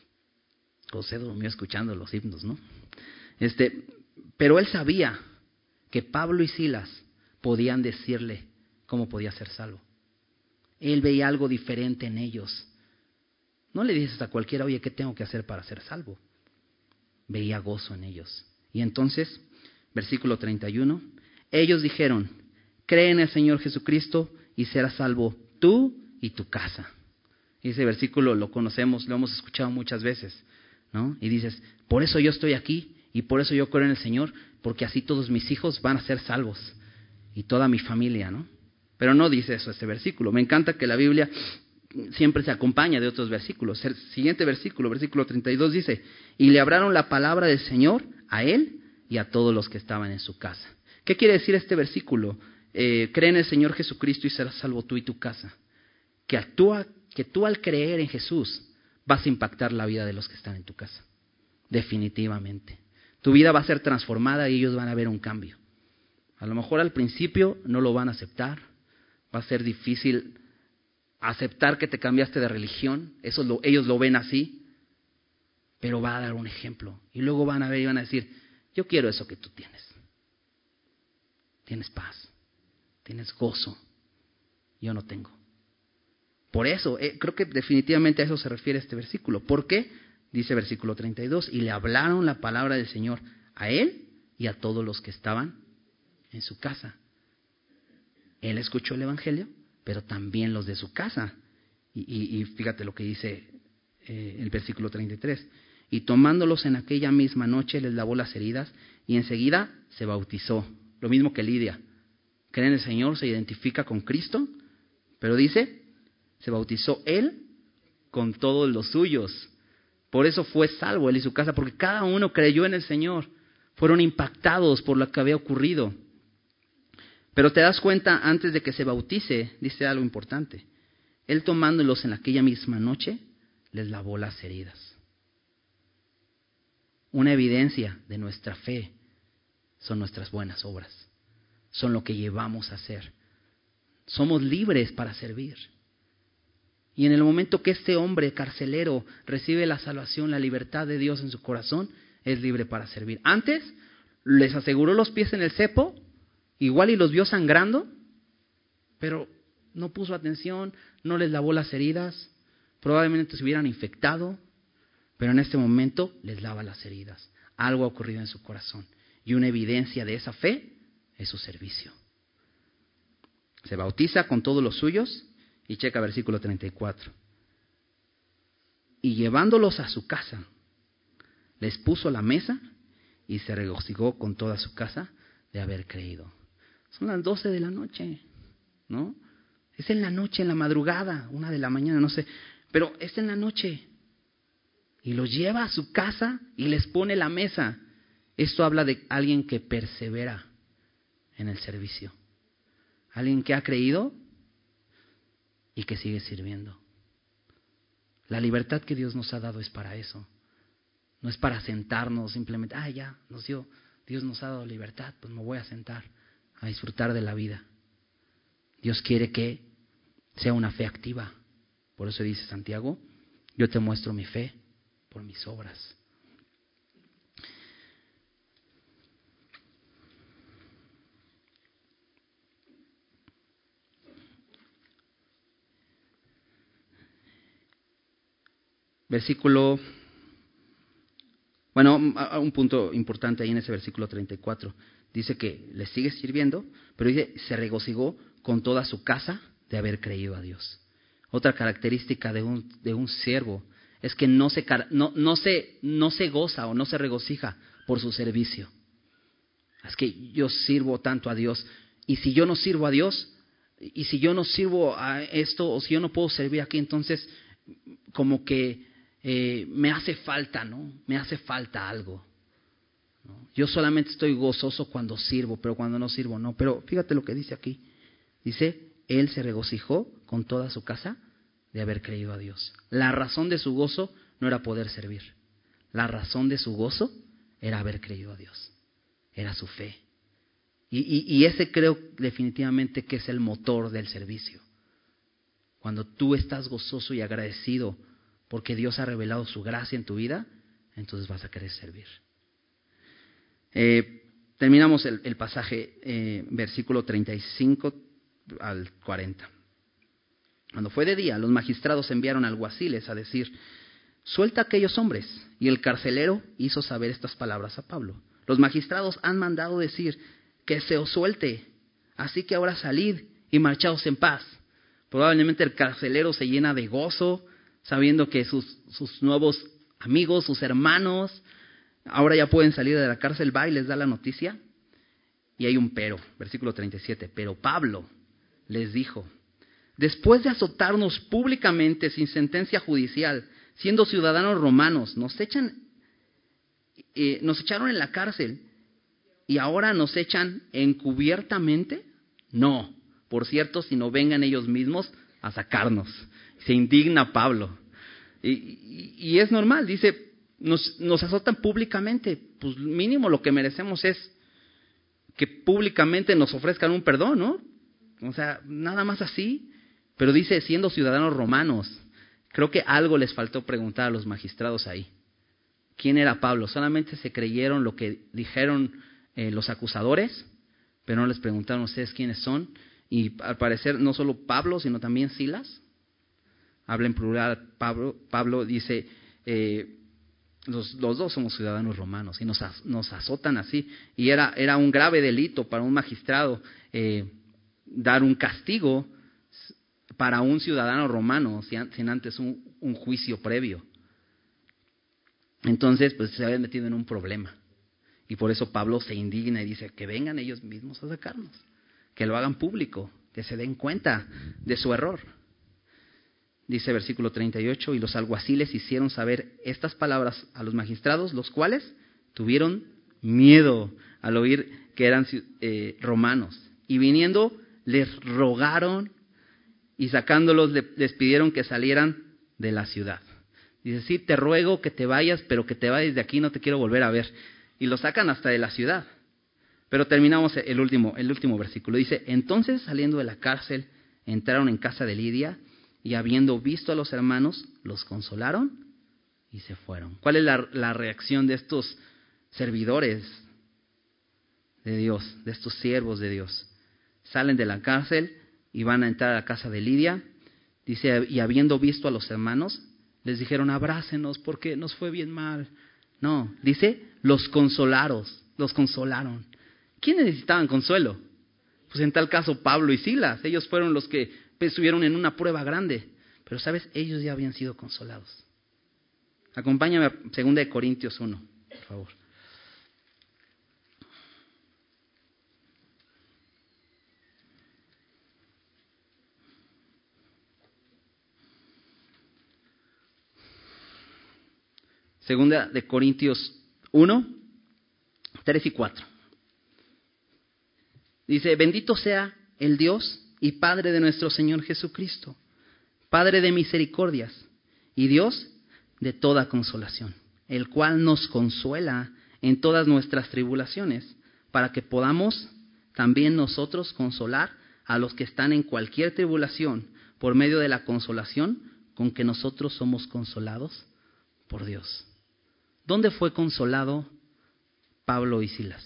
José durmió escuchando los himnos, ¿no? Este, pero él sabía que Pablo y Silas podían decirle cómo podía ser salvo. Él veía algo diferente en ellos. No le dices a cualquiera, oye, ¿qué tengo que hacer para ser salvo? Veía gozo en ellos. Y entonces, versículo treinta y uno, ellos dijeron, cree en el Señor Jesucristo y serás salvo tú y tu casa. Y ese versículo lo conocemos, lo hemos escuchado muchas veces, ¿no? Y dices, por eso yo estoy aquí y por eso yo creo en el Señor, porque así todos mis hijos van a ser salvos y toda mi familia, ¿no? Pero no dice eso este versículo. Me encanta que la Biblia siempre se acompaña de otros versículos. El siguiente versículo, versículo treinta y dos dice, y le hablaron la palabra del Señor a él y a todos los que estaban en su casa. ¿Qué quiere decir este versículo? Eh, cree en el Señor Jesucristo y serás salvo tú y tu casa. Que, actúa, que tú al creer en Jesús vas a impactar la vida de los que están en tu casa. Definitivamente. Tu vida va a ser transformada y ellos van a ver un cambio. A lo mejor al principio no lo van a aceptar. Va a ser difícil aceptar que te cambiaste de religión. Eso lo, ellos lo ven así. Pero va a dar un ejemplo. Y luego van a ver y van a decir, yo quiero eso que tú tienes. Tienes paz. Tienes gozo. Yo no tengo. Por eso, eh, creo que definitivamente a eso se refiere este versículo. ¿Por qué? Dice versículo treinta y dos, y le hablaron la palabra del Señor a él y a todos los que estaban en su casa. Él escuchó el Evangelio, pero también los de su casa. Y, y, y fíjate lo que dice eh, el versículo treinta y tres. Y tomándolos en aquella misma noche les lavó las heridas y enseguida se bautizó. Lo mismo que Lidia. Cree en el Señor, se identifica con Cristo, pero dice, se bautizó él con todos los suyos. Por eso fue salvo él y su casa, porque cada uno creyó en el Señor. Fueron impactados por lo que había ocurrido. Pero te das cuenta, antes de que se bautice, dice algo importante. Él tomándolos en aquella misma noche, les lavó las heridas. Una evidencia de nuestra fe son nuestras buenas obras. Son lo que llevamos a hacer. Somos libres para servir. Y en el momento que este hombre carcelero recibe la salvación, la libertad de Dios en su corazón, es libre para servir. Antes les aseguró los pies en el cepo, igual y los vio sangrando, pero no puso atención, no les lavó las heridas, probablemente se hubieran infectado, pero en este momento les lava las heridas. Algo ha ocurrido en su corazón. Y una evidencia de esa fe es su servicio. Se bautiza con todos los suyos y checa versículo treinta y cuatro. Y llevándolos a su casa, les puso la mesa y se regocijó con toda su casa de haber creído. Son las doce de la noche, ¿no? Es en la noche, en la madrugada, una de la mañana, no sé, pero es en la noche. Y los lleva a su casa y les pone la mesa. Esto habla de alguien que persevera en el servicio. Alguien que ha creído y que sigue sirviendo. La libertad que Dios nos ha dado es para eso. No es para sentarnos simplemente, ah, ya, nos dio, Dios nos ha dado libertad, pues me voy a sentar a disfrutar de la vida. Dios quiere que sea una fe activa. Por eso dice Santiago, yo te muestro mi fe por mis obras. Versículo, bueno, un punto importante ahí en ese versículo treinta y cuatro. Dice que le sigue sirviendo, pero dice, se regocijó con toda su casa de haber creído a Dios. Otra característica de un, de un siervo es que no se, no, no, se, no se goza o no se regocija por su servicio. Es que yo sirvo tanto a Dios, y si yo no sirvo a Dios, y si yo no sirvo a esto, o si yo no puedo servir aquí, entonces como que eh, me hace falta, ¿no? Me hace falta algo, ¿no? Yo solamente estoy gozoso cuando sirvo, pero cuando no sirvo, no. Pero fíjate lo que dice aquí. Dice, él se regocijó con toda su casa de haber creído a Dios. La razón de su gozo no era poder servir. La razón de su gozo era haber creído a Dios. Era su fe. Y, y, y ese creo definitivamente que es el motor del servicio. Cuando tú estás gozoso y agradecido porque Dios ha revelado su gracia en tu vida, entonces vas a querer servir. Eh, terminamos el, el pasaje, eh, versículo treinta y cinco al cuarenta. Cuando fue de día, los magistrados enviaron alguaciles a decir, suelta a aquellos hombres. Y el carcelero hizo saber estas palabras a Pablo. Los magistrados han mandado decir que se os suelte, así que ahora salid y marchaos en paz. Probablemente el carcelero se llena de gozo, sabiendo que sus, sus nuevos amigos, sus hermanos, ahora ya pueden salir de la cárcel, va y les da la noticia. Y hay un pero, versículo treinta y siete, pero Pablo les dijo, después de azotarnos públicamente sin sentencia judicial, siendo ciudadanos romanos, nos echan, eh, nos echaron en la cárcel y ahora nos echan encubiertamente. No, por cierto, si no vengan ellos mismos a sacarnos. Se indigna Pablo. Y, y, y es normal, dice, nos, nos azotan públicamente. Pues mínimo lo que merecemos es que públicamente nos ofrezcan un perdón, ¿no? O sea, nada más así. Pero dice, siendo ciudadanos romanos. Creo que algo les faltó preguntar a los magistrados ahí. ¿Quién era Pablo? Solamente se creyeron lo que dijeron eh, los acusadores, pero no les preguntaron ustedes quiénes son. Y al parecer no solo Pablo, sino también Silas. Habla en plural. Pablo, Pablo dice, eh, los, los dos somos ciudadanos romanos y nos, nos azotan así. Y era, era un grave delito para un magistrado eh, dar un castigo para un ciudadano romano sin antes un, un juicio previo. Entonces, pues se habían metido en un problema. Y por eso Pablo se indigna y dice que vengan ellos mismos a sacarnos, que lo hagan público, que se den cuenta de su error. Dice versículo treinta y ocho, y los alguaciles hicieron saber estas palabras a los magistrados, los cuales tuvieron miedo al oír que eran eh, romanos. Y viniendo, les rogaron y sacándolos les pidieron que salieran de la ciudad. Dice, sí, te ruego que te vayas, pero que te vayas de aquí, no te quiero volver a ver. Y lo sacan hasta de la ciudad. Pero terminamos el último, el último versículo. Dice, entonces saliendo de la cárcel, entraron en casa de Lidia y habiendo visto a los hermanos, los consolaron y se fueron. ¿Cuál es la, la reacción de estos servidores de Dios, de estos siervos de Dios? Salen de la cárcel y van a entrar a la casa de Lidia. Dice, y habiendo visto a los hermanos, les dijeron, abrácenos porque nos fue bien mal. No, dice, los consolaron, los consolaron. ¿Quiénes necesitaban consuelo? Pues en tal caso Pablo y Silas, ellos fueron los que estuvieron en una prueba grande. Pero sabes, ellos ya habían sido consolados. Acompáñame a segunda de Corintios uno, por favor. Segunda de Corintios uno, tres y cuatro. Dice, bendito sea el Dios y Padre de nuestro Señor Jesucristo, Padre de misericordias y Dios de toda consolación, el cual nos consuela en todas nuestras tribulaciones, para que podamos también nosotros consolar a los que están en cualquier tribulación por medio de la consolación con que nosotros somos consolados por Dios. ¿Dónde fue consolado Pablo y Silas?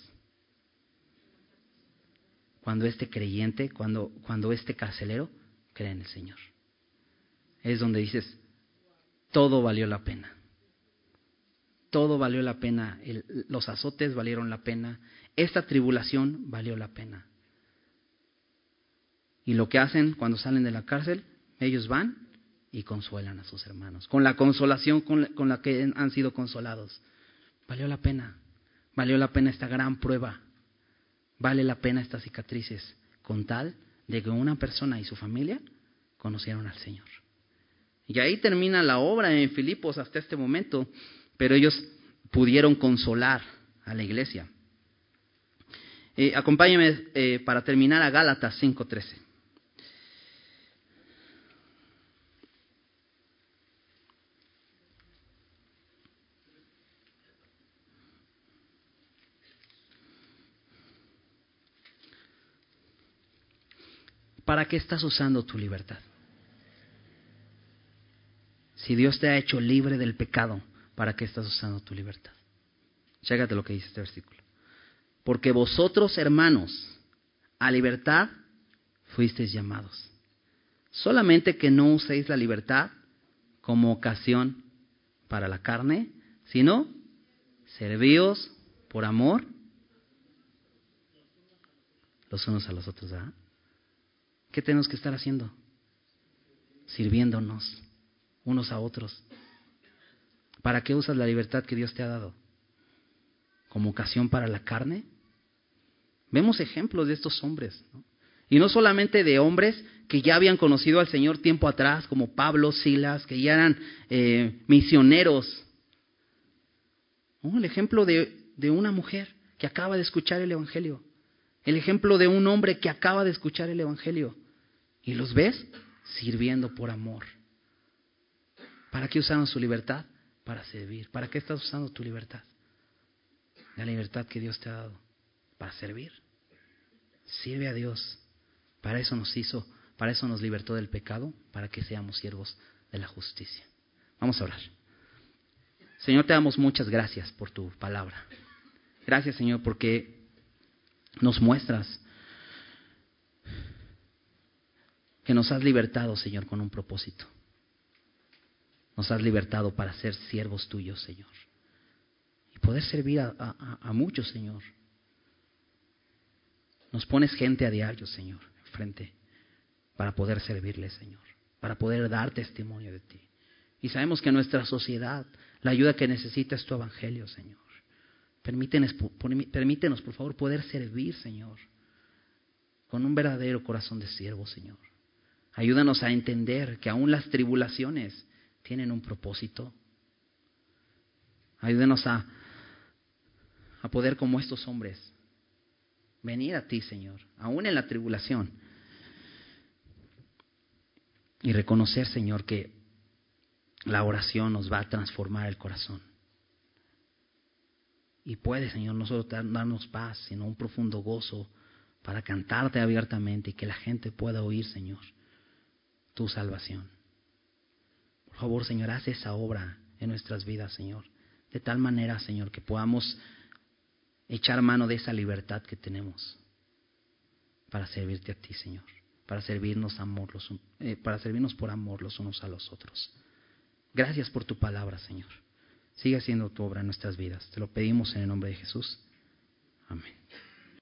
Cuando este creyente, cuando, cuando este carcelero cree en el Señor. Es donde dices, todo valió la pena. Todo valió la pena. El, los azotes valieron la pena. Esta tribulación valió la pena. Y lo que hacen cuando salen de la cárcel, ellos van y consuelan a sus hermanos. Con la consolación con la, con la que han sido consolados. Valió la pena. Valió la pena esta gran prueba. Vale la pena estas cicatrices. Con tal de que una persona y su familia conocieron al Señor. Y ahí termina la obra en Filipos hasta este momento. Pero ellos pudieron consolar a la iglesia. Eh, acompáñame eh, para terminar a Gálatas cinco trece. ¿Para qué estás usando tu libertad? Si Dios te ha hecho libre del pecado, ¿para qué estás usando tu libertad? Chécate lo que dice este versículo. Porque vosotros, hermanos, a libertad fuisteis llamados. Solamente que no uséis la libertad como ocasión para la carne, sino servíos por amor los unos a los otros, ¿verdad? ¿Qué tenemos que estar haciendo? Sirviéndonos unos a otros. ¿Para qué usas la libertad que Dios te ha dado? ¿Como ocasión para la carne? Vemos ejemplos de estos hombres, ¿no? Y no solamente de hombres que ya habían conocido al Señor tiempo atrás, como Pablo, Silas, que ya eran eh, misioneros. ¿No? El ejemplo de, de una mujer que acaba de escuchar el Evangelio. El ejemplo de un hombre que acaba de escuchar el Evangelio. ¿Y los ves? Sirviendo por amor. ¿Para qué usaron su libertad? Para servir. ¿Para qué estás usando tu libertad? La libertad que Dios te ha dado. Para servir. Sirve a Dios. Para eso nos hizo, para eso nos libertó del pecado, para que seamos siervos de la justicia. Vamos a orar. Señor, te damos muchas gracias por tu palabra. Gracias, Señor, porque nos muestras que nos has libertado, Señor, con un propósito. Nos has libertado para ser siervos tuyos, Señor. Y poder servir a, a, a muchos, Señor. Nos pones gente a diario, Señor, enfrente, para poder servirle, Señor. Para poder dar testimonio de ti. Y sabemos que nuestra sociedad, la ayuda que necesita es tu evangelio, Señor. Permítenos, permítenos, por favor, poder servir, Señor. Con un verdadero corazón de siervo, Señor. Ayúdanos a entender que aún las tribulaciones tienen un propósito. Ayúdanos a, a poder, como estos hombres, venir a ti, Señor, aún en la tribulación. Y reconocer, Señor, que la oración nos va a transformar el corazón. Y puede, Señor, no solo darnos paz, sino un profundo gozo para cantarte abiertamente y que la gente pueda oír, Señor, tu salvación. Por favor, Señor, haz esa obra en nuestras vidas, Señor. De tal manera, Señor, que podamos echar mano de esa libertad que tenemos para servirte a ti, Señor. para servirnos, amor los, eh, para servirnos por amor los unos a los otros. Gracias por tu palabra, Señor. Sigue haciendo tu obra en nuestras vidas. Te lo pedimos en el nombre de Jesús. Amén.